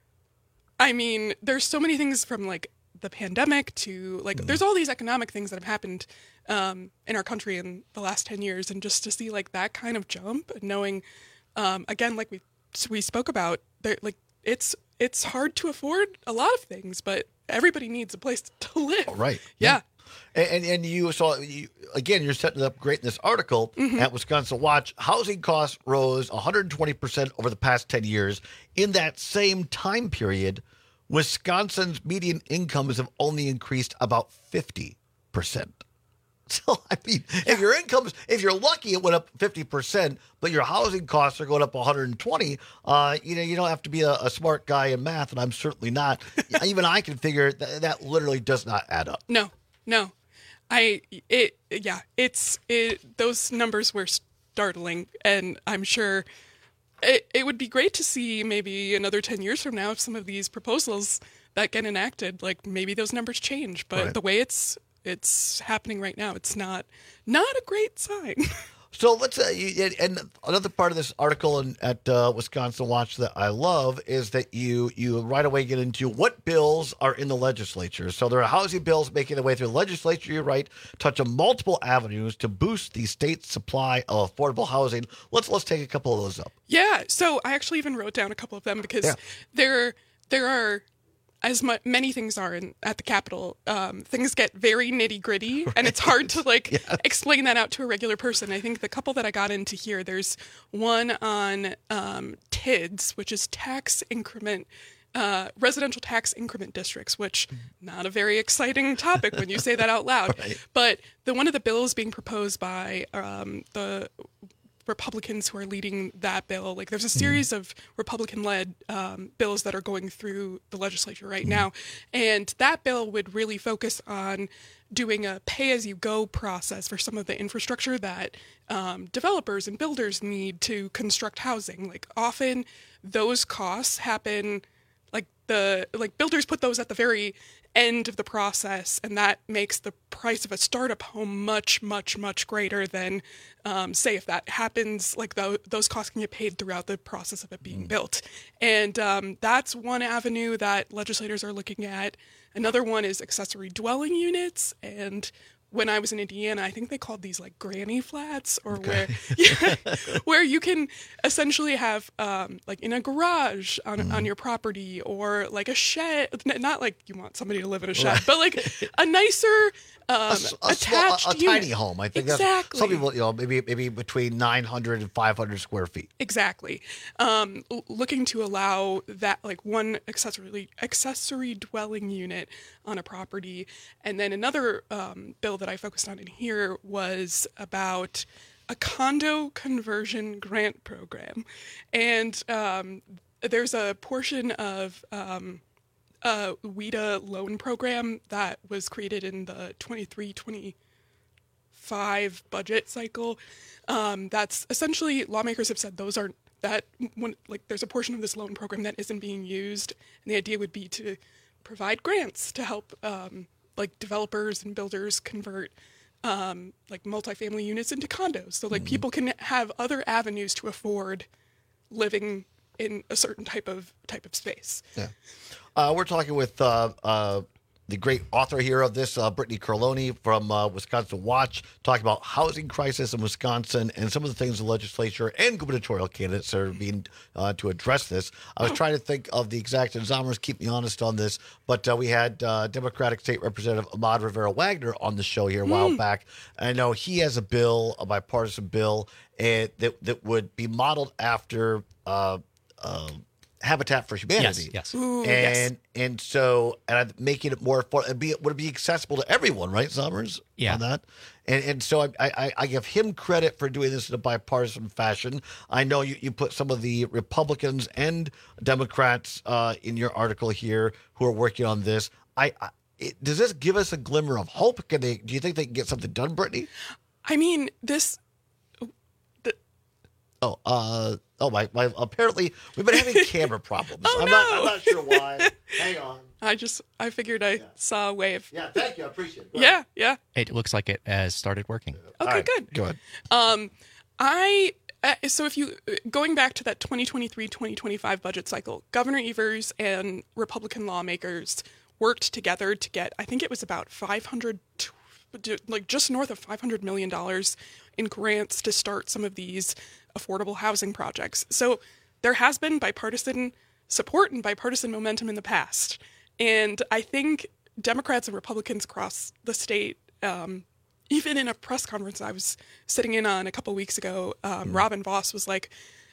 S4: I mean, there's so many things from like the pandemic to like, mm. there's all these economic things that have happened um, in our country in the last ten years. And just to see like that kind of jump and knowing, um, again, like we, we spoke about, there, like it's, it's hard to afford a lot of things, but everybody needs a place to live.
S25: Right.
S4: Yeah.
S25: yeah. And and, and you saw you, again. You're setting it up great in this article
S4: Mhm.
S25: at Wisconsin Watch. Housing costs rose one hundred twenty percent over the past ten years. In that same time period, Wisconsin's median incomes have only increased about fifty percent. So, I mean, if your incomes, if you're lucky, it went up fifty percent, but your housing costs are going up one hundred twenty, uh, you know, you don't have to be a, a smart guy in math, and I'm certainly not. Even I can figure that, that literally does not add up.
S4: No, no. I, it, yeah, it's, it, those numbers were startling, and I'm sure it, it would be great to see maybe another ten years from now if some of these proposals that get enacted, like maybe those numbers change, but
S25: Right.
S4: the way it's, it's happening right now, it's not, not a great sign.
S25: So let's uh, you, and another part of this article in, at uh, Wisconsin Watch that I love is that you you right away get into what bills are in the legislature. So there are housing bills making their way through the legislature. You're right, touch on multiple avenues to boost the state's supply of affordable housing. Let's let's take a couple of those up.
S4: Yeah, so I actually even wrote down a couple of them because
S25: Yeah.
S4: there there are, as mu- many things are in, at the Capitol, um, things get very nitty gritty, and it's hard to like explain that out to a regular person. I think the couple that I got into here, there's one on um, T I D S, which is tax increment. Uh, residential tax increment districts, which not a very exciting topic when you say that out loud.
S25: Right.
S4: But the one of the bills being proposed by um, the Republicans who are leading that bill, like there's a series of Republican-led um, bills that are going through the legislature right now, and that bill would really focus on doing a pay-as-you-go process for some of the infrastructure that um, developers and builders need to construct housing. Like often those costs happen, like the like builders put those at the very end of the process, and that makes the price of a startup home much, much, much greater than, um, say, if that happens, like th- those costs can get paid throughout the process of it being built. And um, that's one avenue that legislators are looking at. Another one is accessory dwelling units, and when I was in Indiana, I think they called these like granny flats, or where yeah, where you can essentially have um, like in a garage on
S25: Mm-hmm.
S4: on your property, or like a shed. n- Not like you want somebody to live in a shed,
S25: Right.
S4: but like a nicer um,
S25: a, s- a
S4: attached
S25: small, a, a
S4: unit.
S25: tiny home. I think
S4: exactly.
S25: that's, some people, you know, maybe maybe between nine hundred and five hundred square feet.
S4: Exactly. Um, l- looking to allow that, like one accessory accessory dwelling unit on a property, and then another um, bill that I focused on in here was about a condo conversion grant program, and um, there's a portion of um, a W I D A loan program that was created in the twenty-three twenty-five budget cycle. Um, that's essentially, lawmakers have said those are that one, like there's a portion of this loan program that isn't being used, and the idea would be to provide grants to help um, like developers and builders convert um, like multifamily units into condos, so like people can have other avenues to afford living in a certain type of type of space.
S25: Yeah. Uh, we're talking with uh, uh, the great author here of this, uh, Brittany Carloni from uh, Wisconsin Watch, talking about housing crisis in Wisconsin and some of the things the legislature and gubernatorial candidates are being uh, to address this. I was trying to think of the exact, and Zomers, keep me honest on this, but uh, we had uh, Democratic State Representative Ahmad Rivera-Wagner on the show here a while
S4: Mm.
S25: back. I know he has a bill, a bipartisan bill, and that that would be modeled after uh, uh, Habitat for Humanity.
S26: Yes, yes.
S4: Ooh,
S25: and
S4: yes.
S25: and so and I'm making it more affordable. Be would it be accessible to everyone, right, Summers?
S26: Yeah.
S25: On that, and and so I, I I give him credit for doing this in a bipartisan fashion. I know you, you put some of the Republicans and Democrats uh, in your article here who are working on this. I, I it, does this give us a glimmer of hope? Can they? Do you think they can get something done, Brittany?
S4: I mean, this
S25: Oh, uh, oh my, my! Apparently, we've been having camera problems.
S4: Oh,
S25: I'm
S4: no.
S25: not, I'm not sure why. Hang on.
S4: I just I figured I saw a wave.
S25: Yeah, thank you. I appreciate it. Go
S4: Yeah, yeah.
S26: It looks like it has started working.
S4: Okay, good.
S25: Go ahead.
S4: Um, I uh, so if you going back to that twenty twenty-three twenty twenty-five budget cycle, Governor Evers and Republican lawmakers worked together to get, I think it was about five hundred, like just north of five hundred million dollars in grants to start some of these affordable housing projects. So there has been bipartisan support and bipartisan momentum in the past. And I think Democrats and Republicans across the state, um, even in a press conference I was sitting in on a couple weeks ago, um, mm. Robin Vos was like,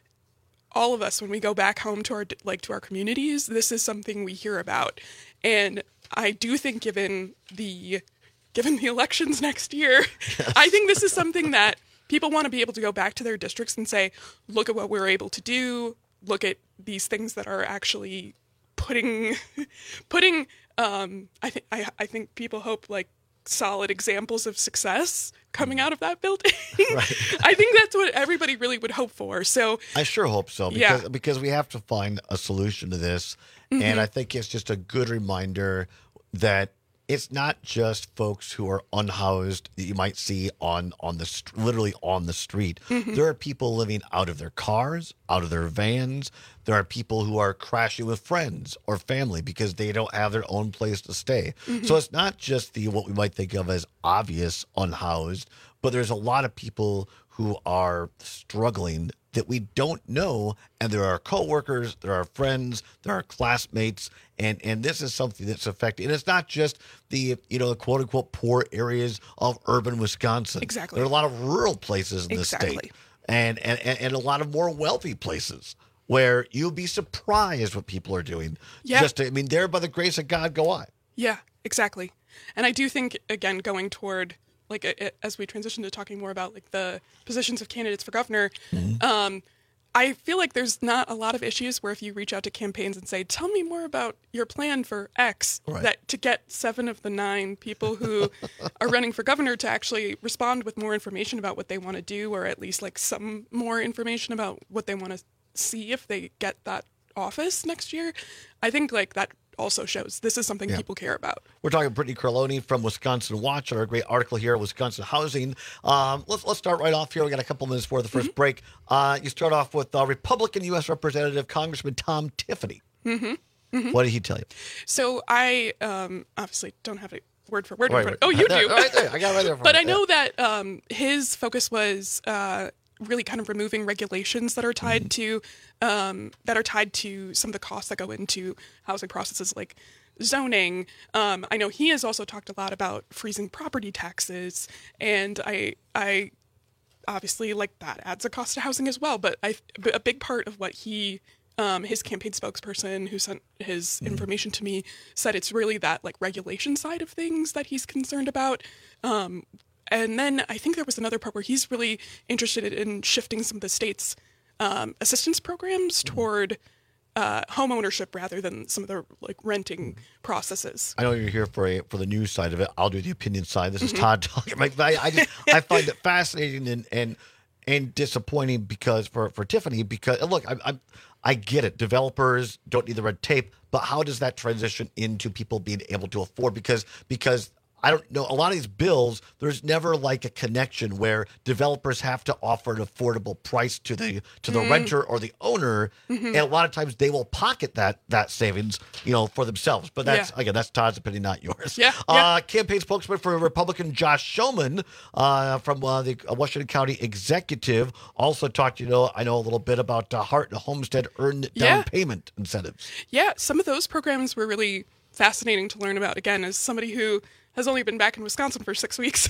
S4: all of us, when we go back home to our like to our communities, this is something we hear about. And I do think given the given the elections next year, yes. I think this is something that people want to be able to go back to their districts and say, look at what we're able to do, look at these things that are actually putting putting um, I think I I think people hope like solid examples of success coming out of that building. Right. I think that's what everybody really would hope for. So
S25: I sure hope so, because yeah. because we have to find a solution to this. Mm-hmm. And I think it's just a good reminder that it's not just folks who are unhoused that you might see on on the literally on the street. Mm-hmm. There are people living out of their cars, out of their vans. There are people who are crashing with friends or family because they don't have their own place to stay. Mm-hmm. So it's not just the what we might think of as obvious unhoused, but there's a lot of people who are struggling that we don't know, and there are coworkers, there are friends, there are classmates, and and this is something that's affecting. And it's not just the you know the quote unquote poor areas of urban Wisconsin.
S4: Exactly.
S25: There are a lot of rural places in
S4: exactly.
S25: the state, and, and and and a lot of more wealthy places where you'll be surprised what people are doing.
S4: Yeah.
S25: Just to, I mean, there by the grace of God go I.
S4: Yeah, exactly. And I do think again going toward. Like as we transition to talking more about like the positions of candidates for governor, mm-hmm. um, I feel like there's not a lot of issues where if you reach out to campaigns and say, "Tell me more about your plan for X," right. that to get seven of the nine people who are running for governor to actually respond with more information about what they want to do, or at least like some more information about what they want to see if they get that office next year. I think like that. Also shows this is something yeah. people care about.
S25: We're talking to Brittany Carloni from Wisconsin Watch on our great article here, Wisconsin Housing. Um, let's let's start right off here. We got a couple minutes before the first mm-hmm. break. Uh, you start off with uh, Republican U S Representative Congressman Tom Tiffany.
S4: Mm-hmm. Mm-hmm.
S25: What did he tell you?
S4: So I um, obviously don't have it word for word.
S25: Right,
S4: right. Oh, you
S25: there,
S4: do.
S25: Right there. I got it right there. For
S4: but
S25: me.
S4: I know
S25: yeah.
S4: that um, his focus was. Uh, really kind of removing regulations that are tied mm. to um, that are tied to some of the costs that go into housing processes like zoning. Um, I know he has also talked a lot about freezing property taxes, and I I obviously like that adds a cost to housing as well. But I a big part of what he um, his campaign spokesperson who sent his mm. information to me said it's really that like regulation side of things that he's concerned about. Um, And then I think there was another part where he's really interested in shifting some of the state's um, assistance programs toward uh, home ownership rather than some of the like renting processes.
S25: I know you're here for a, for the news side of it. I'll do the opinion side. This is mm-hmm. Todd talking. I, I just I find it fascinating and and and disappointing because for, for Tiffany because look I I I get it. Developers don't need the red tape, but how does that transition into people being able to afford because because I don't know. A lot of these bills, there's never like a connection where developers have to offer an affordable price to the to the mm. renter or the owner, mm-hmm. and a lot of times they will pocket that that savings, you know, for themselves. But that's yeah. again, that's Todd's opinion, not yours.
S4: Yeah.
S25: Uh,
S4: yeah.
S25: Campaign spokesman for Republican Josh Schoeman uh, from uh, the Washington County Executive also talked. You know, I know a little bit about uh, Hart and Homestead earned down
S4: yeah.
S25: payment incentives.
S4: Yeah, some of those programs were really fascinating to learn about. Again, as somebody who has only been back in Wisconsin for six weeks.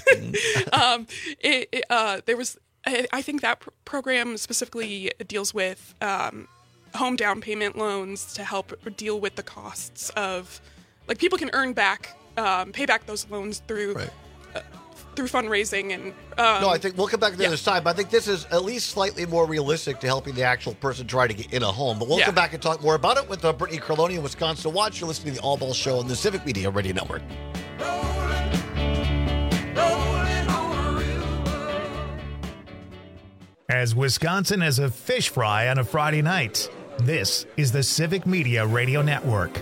S4: um, it, it, uh, there was, I, I think that pr- program specifically deals with um, home down payment loans to help deal with the costs of, like people can earn back, um, pay back those loans through
S25: right.
S4: uh, through fundraising and. Um,
S25: no, I think we'll come back to the
S4: yeah.
S25: other side, but I think this is at least slightly more realistic to helping the actual person try to get in a home. But we'll
S4: yeah.
S25: come back and talk more about it with uh, Brittany Carloni of Wisconsin Watch. You're listening to the All Ball Show on the Civic Media Radio Network.
S2: As Wisconsin as a fish fry on a Friday night, this is the Civic Media Radio Network.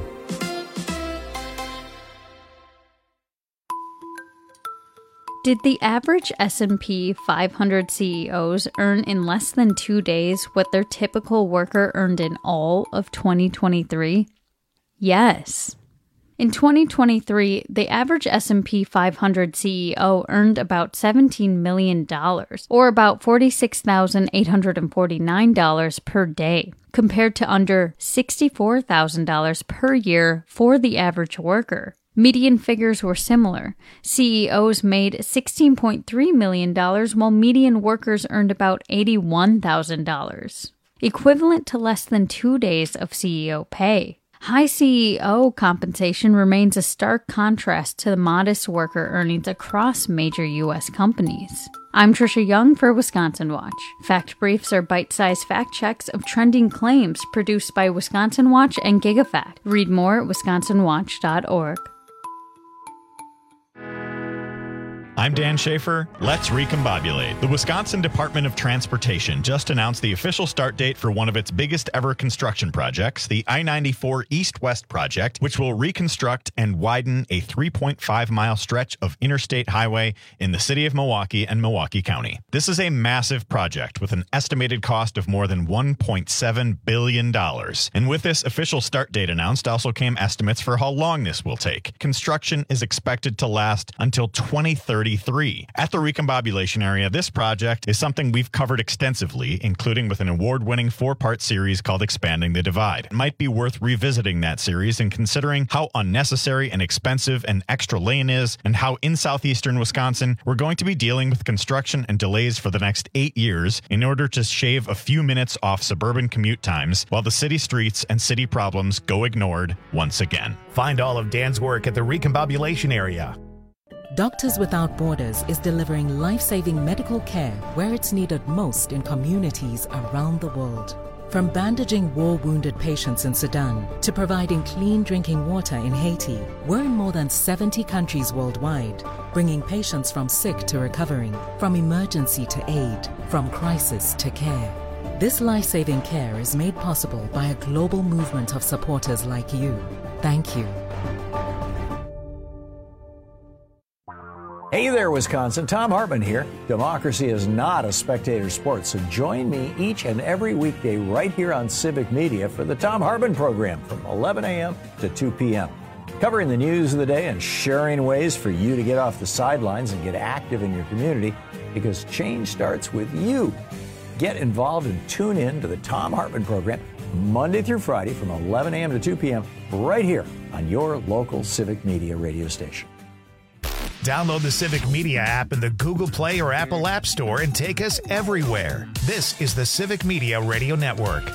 S5: Did the average S and P five hundred C E Os earn in less than two days what their typical worker earned in all of twenty twenty-three? Yes. In twenty twenty-three, the average S and P five hundred C E O earned about seventeen million dollars, or about forty-six thousand eight hundred forty-nine dollars per day, compared to under sixty-four thousand dollars per year for the average worker. Median figures were similar. C E Os made sixteen point three million dollars, while median workers earned about eighty-one thousand dollars, equivalent to less than two days of C E O pay. High C E O compensation remains a stark contrast to the modest worker earnings across major U S companies. I'm Trisha Young for Wisconsin Watch. Fact Briefs are bite-sized fact checks of trending claims produced by Wisconsin Watch and GigaFact. Read more at wisconsin watch dot org.
S6: I'm Dan Schaefer. Let's recombobulate. The Wisconsin Department of Transportation just announced the official start date for one of its biggest ever construction projects, the I ninety-four East-West project, which will reconstruct and widen a three point five mile stretch of interstate highway in the city of Milwaukee and Milwaukee County. This is a massive project with an estimated cost of more than one point seven billion dollars. And with this official start date announced also came estimates for how long this will take. Construction is expected to last until twenty thirty. At the Recombobulation area, this project is something we've covered extensively, including with an award-winning four-part series called Expanding the Divide. It might be worth revisiting that series and considering how unnecessary and expensive an extra lane is, and how in southeastern Wisconsin we're going to be dealing with construction and delays for the next eight years in order to shave a few minutes off suburban commute times while the city streets and city problems go ignored once again.
S2: Find all of Dan's work at the Recombobulation area.
S7: Doctors Without Borders is delivering life-saving medical care where it's needed most in communities around the world. From bandaging war-wounded patients in Sudan to providing clean drinking water in Haiti, we're in more than seventy countries worldwide, bringing patients from sick to recovering, from emergency to aid, from crisis to care. This life-saving care is made possible by a global movement of supporters like you. Thank you.
S19: Hey there, Wisconsin. Tom Hartman here. Democracy is not a spectator sport, so join me each and every weekday right here on Civic Media for the Tom Hartman program from eleven a.m. to two p.m. Covering the news of the day and sharing ways for you to get off the sidelines and get active in your community, because change starts with you. Get involved and tune in to the Tom Hartman program Monday through Friday from eleven a.m. to two p.m. right here on your local Civic Media radio station.
S2: Download the Civic Media app in the Google Play or Apple App Store and take us everywhere. This is the Civic Media Radio Network.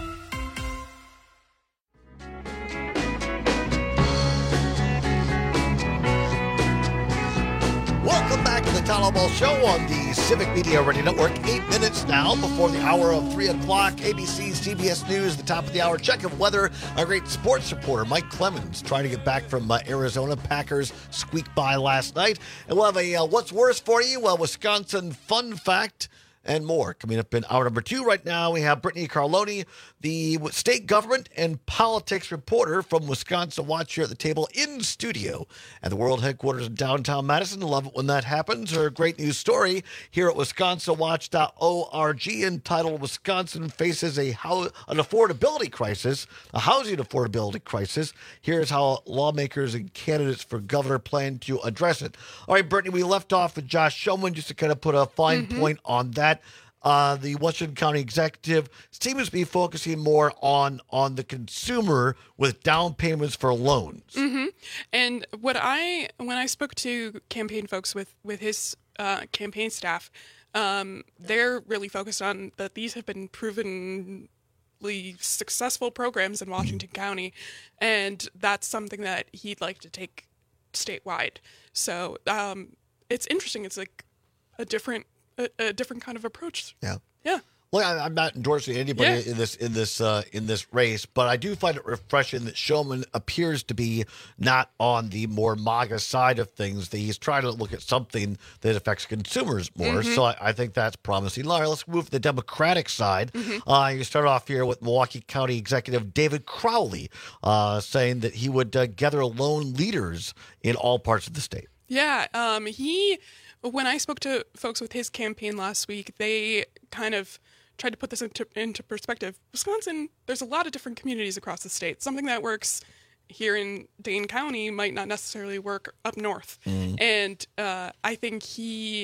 S25: Welcome back to the Town Hall Ball Show on the Civic Media Radio Network. Eight minutes now before the hour of three o'clock. A B C, C B S News, the top of the hour. Check of weather. Our great sports reporter, Mike Clemens, trying to get back from uh, Arizona. Packers squeaked by last night. And we'll have a uh, What's Worse for you? Well, Wisconsin fun fact and more coming up in hour number two. Right now, we have Brittany Carloni, the state government and politics reporter from Wisconsin Watch, here at the table in studio at the world headquarters in downtown Madison. Love it when that happens. Her great news story here at wisconsin watch dot org entitled "Wisconsin Faces a how, an Affordability Crisis, a Housing Affordability Crisis. Here's how lawmakers and candidates for governor plan to address it." All right, Brittany, we left off with Josh Shulman just to kind of put a fine mm-hmm. point on that. Uh, the Washington County executive seems to be focusing more on on the consumer with down payments for loans.
S4: Mm-hmm. And what I when I spoke to campaign folks with with his uh, campaign staff, um, they're really focused on that these have been provenly successful programs in Washington mm-hmm. County, and that's something that he'd like to take statewide. So um, it's interesting. It's like a different. A, a different kind of approach.
S25: Yeah.
S4: Yeah.
S25: Well, I, I'm not endorsing anybody yeah. in this in this uh, in this race, but I do find it refreshing that Shulman appears to be not on the more MAGA side of things. That he's trying to look at something that affects consumers more. Mm-hmm. So I, I think that's promising. All right, let's move to the Democratic side. Mm-hmm. Uh, you start off here with Milwaukee County Executive David Crowley uh, saying that he would uh, gather loan leaders in all parts of the state.
S4: Yeah, um, he. When I spoke to folks with his campaign last week, they kind of tried to put this into, into perspective. Wisconsin, there's a lot of different communities across the state. Something that works here in Dane County might not necessarily work up north. Mm. And uh, I think he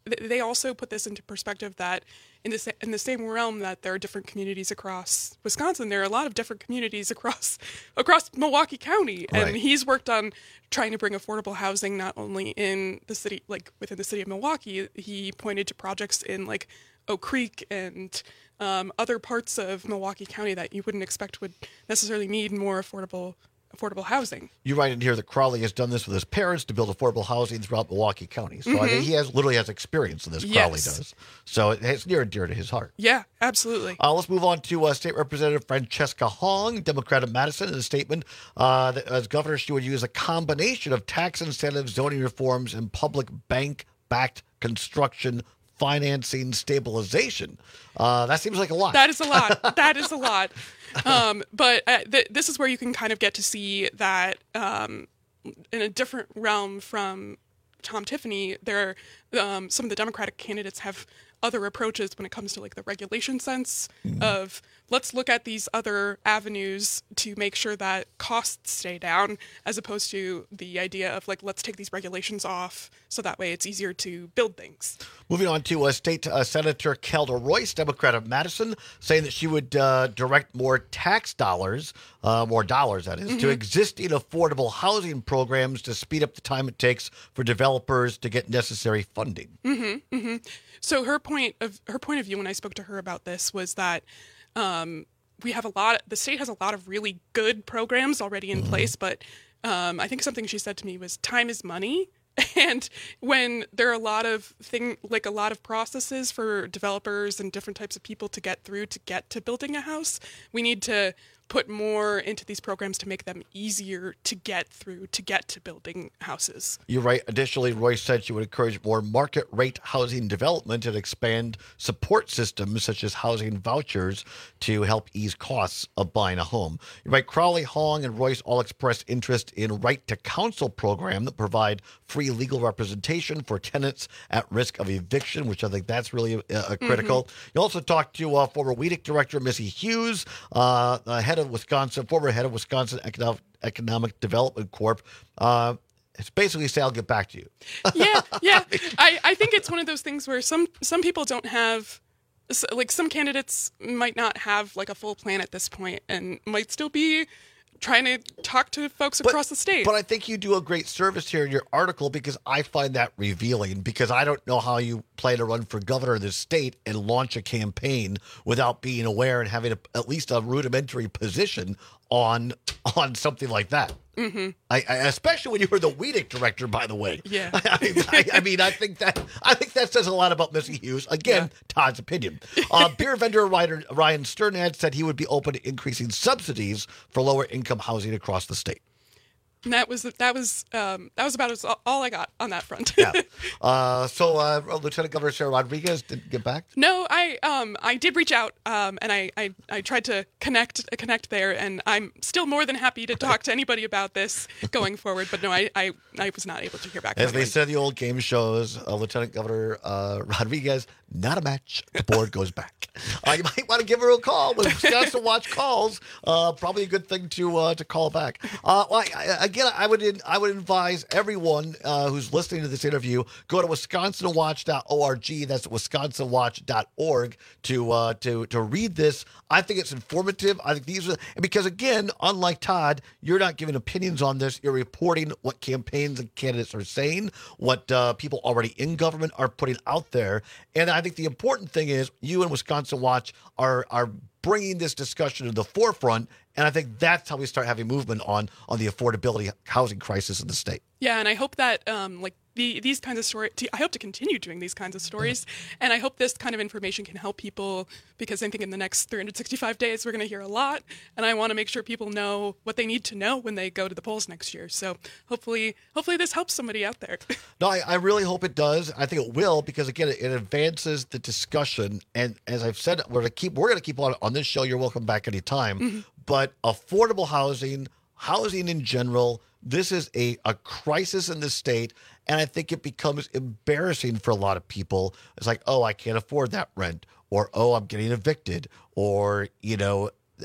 S4: th- they also put this into perspective that in the sa- in the same realm that there are different communities across Wisconsin, there are a lot of different communities across across Milwaukee County, and
S8: Right.
S4: he's worked on trying to bring affordable housing not only in the city, like within the city of Milwaukee. He pointed to projects in like Oak Creek and um, other parts of Milwaukee County that you wouldn't expect would necessarily need more affordable affordable housing.
S25: You write in here that Crowley has done this with his parents to build affordable housing throughout Milwaukee County. So I
S4: Mhm.
S25: think he has literally has experience in this. Crowley
S4: Yes.
S25: does. So it's near and dear to his heart.
S4: Yeah, absolutely.
S25: Uh, let's move on to uh, State Representative Francesca Hong, Democrat of Madison, in a statement uh, that as governor, she would use a combination of tax incentives, zoning reforms, and public bank-backed construction financing stabilization. Uh, that seems like a lot.
S4: That is a lot. That is a lot. Um, but uh, th- this is where you can kind of get to see that um, in a different realm from Tom Tiffany, there um, some of the Democratic candidates have other approaches when it comes to like the regulation sense
S25: Mm-hmm.
S4: of let's look at these other avenues to make sure that costs stay down, as opposed to the idea of like let's take these regulations off so that way it's easier to build things.
S25: Moving on to uh, State uh, Senator Kelda Royce, Democrat of Madison, saying that she would uh, direct more tax dollars, uh, more dollars that is, to
S4: Mhm.
S25: existing affordable housing programs to speed up the time it takes for developers to get necessary funding.
S4: Mm-hmm, mm-hmm. So her point of her point of view when I spoke to her about this was that um, we have a lot. The state has a lot of really good programs already in place, but um, I think something she said to me was time is money. And when there are a lot of thing like a lot of processes for developers and different types of people to get through to get to building a house, we need to put more into these programs to make them easier to get through to get to building houses.
S25: You're right. Additionally, Royce said she would encourage more market rate housing development and expand support systems such as housing vouchers to help ease costs of buying a home. You're right. Crowley, Hong, and Royce all expressed interest in Right to Counsel program that provide free legal representation for tenants at risk of eviction, which I think that's really uh, uh, critical.
S4: Mm-hmm.
S25: You also talked to uh, former WEDC director Missy Hughes, uh, uh, head of Wisconsin, former head of Wisconsin Economic, Economic Development Corp. Uh, it's basically say I'll get back to you.
S4: Yeah, yeah. I, I think it's one of those things where some some people don't have, s- like some candidates might not have like a full plan at this point and might still be trying to talk to folks across the state.
S25: But I think you do a great service here in your article because I find that revealing because I don't know how you plan to run for governor of this state and launch a campaign without being aware and having a, at least a rudimentary position on on something like that.
S4: Mm-hmm.
S25: I, I, especially when you were the WEDC director, by the way.
S4: Yeah.
S25: I, I, I mean, I think that I think that says a lot about Missy Hughes. Again, Todd's opinion. Uh, beer vendor Ryan, Ryan Sternad said he would be open to increasing subsidies for lower income housing across the state.
S4: And that was that was um, that was about as, all I got on that front.
S25: Yeah. Uh, so uh, Lieutenant Governor Sarah Rodriguez didn't get back.
S4: No, I um I did reach out um and I, I, I tried to connect connect there, and I'm still more than happy to talk to anybody about this going forward. But no, I I, I was not able to hear back.
S25: As
S4: from
S25: they
S4: anyone.
S25: said in the old game shows, uh, Lieutenant Governor uh, Rodriguez, not a match. The board goes back. Uh, you might want to give her a call when Wisconsin Watch calls. Uh, probably a good thing to uh, to call back. Uh, well, I, I, again, I would I would advise everyone uh, who's listening to this interview go to wisconsin watch dot org. That's wisconsin watch dot org to uh, to to read this. I think it's informative. I think these are because again, unlike Todd, you're not giving opinions on this. You're reporting what campaigns and candidates are saying, what uh, people already in government are putting out there, and I think the important thing is you and Wisconsin Watch are are bringing this discussion to the forefront, and I think that's how we start having movement on on the affordability housing crisis in the state.
S4: Yeah, and I hope that um, like the, these kinds of stories, I hope to continue doing these kinds of stories, and I hope this kind of information can help people because I think in the next three hundred sixty-five days we're going to hear a lot, and I want to make sure people know what they need to know when they go to the polls next year. So hopefully, hopefully this helps somebody out there.
S25: No, I, I really hope it does. I think it will because again, it, it advances the discussion. And as I've said, we're gonna keep we're gonna keep on on this show. You're welcome back anytime.
S4: Mm-hmm.
S25: But affordable housing, housing in general, this is a, a crisis in the state. And I think it becomes embarrassing for a lot of people. It's like, oh, I can't afford that rent, or oh, I'm getting evicted, or you know.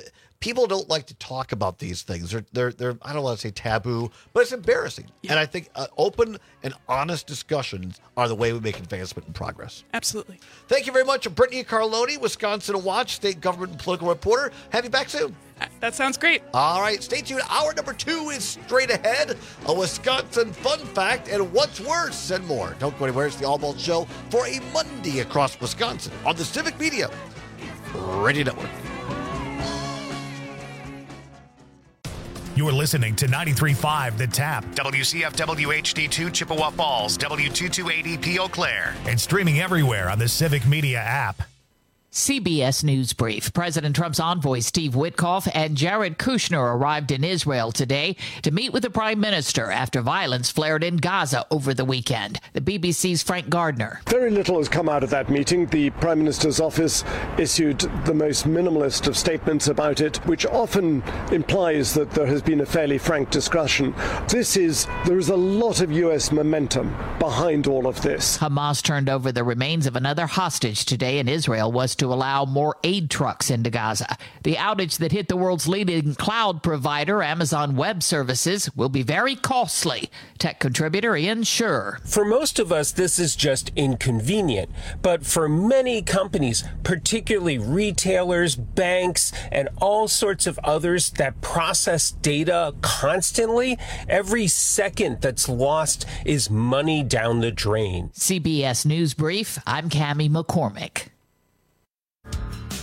S25: people don't like to talk about these things. They're, they're, they're I don't want to say taboo, but it's embarrassing. Yeah. And I think uh, open and honest discussions are the way we make advancement and progress.
S4: Absolutely.
S25: Thank you very much, Brittany Carloni, Wisconsin Watch, state government and political reporter. Have you back soon.
S4: That sounds great.
S25: All right, stay tuned. Hour number two is straight ahead. A Wisconsin fun fact and what's worse and more. Don't go anywhere. It's the All Ball Show for a Monday across Wisconsin on the Civic Media Radio Network.
S2: You're listening to ninety-three point five The Tap, W C F W H D two Chippewa Falls, W two two eight E P Eau Claire, and streaming everywhere on the Civic Media app.
S8: C B S News Brief. President Trump's envoy Steve Witkoff and Jared Kushner arrived in Israel today to meet with the prime minister after violence flared in Gaza over the weekend. The B B C's Frank Gardner.
S9: Very little has come out of that meeting. The prime minister's office issued the most minimalist of statements about it, which often implies that there has been a fairly frank discussion. This is, there is a lot of U S momentum behind all of this.
S8: Hamas turned over the remains of another hostage today in Israel was to to allow more aid trucks into Gaza. The outage that hit the world's leading cloud provider, Amazon Web Services, will be very costly. Tech contributor Ian Scher.
S10: For most of us, this is just inconvenient. But for many companies, particularly retailers, banks, and all sorts of others that process data constantly, every second that's lost is money down the drain.
S8: C B S News Brief, I'm Cammie McCormick.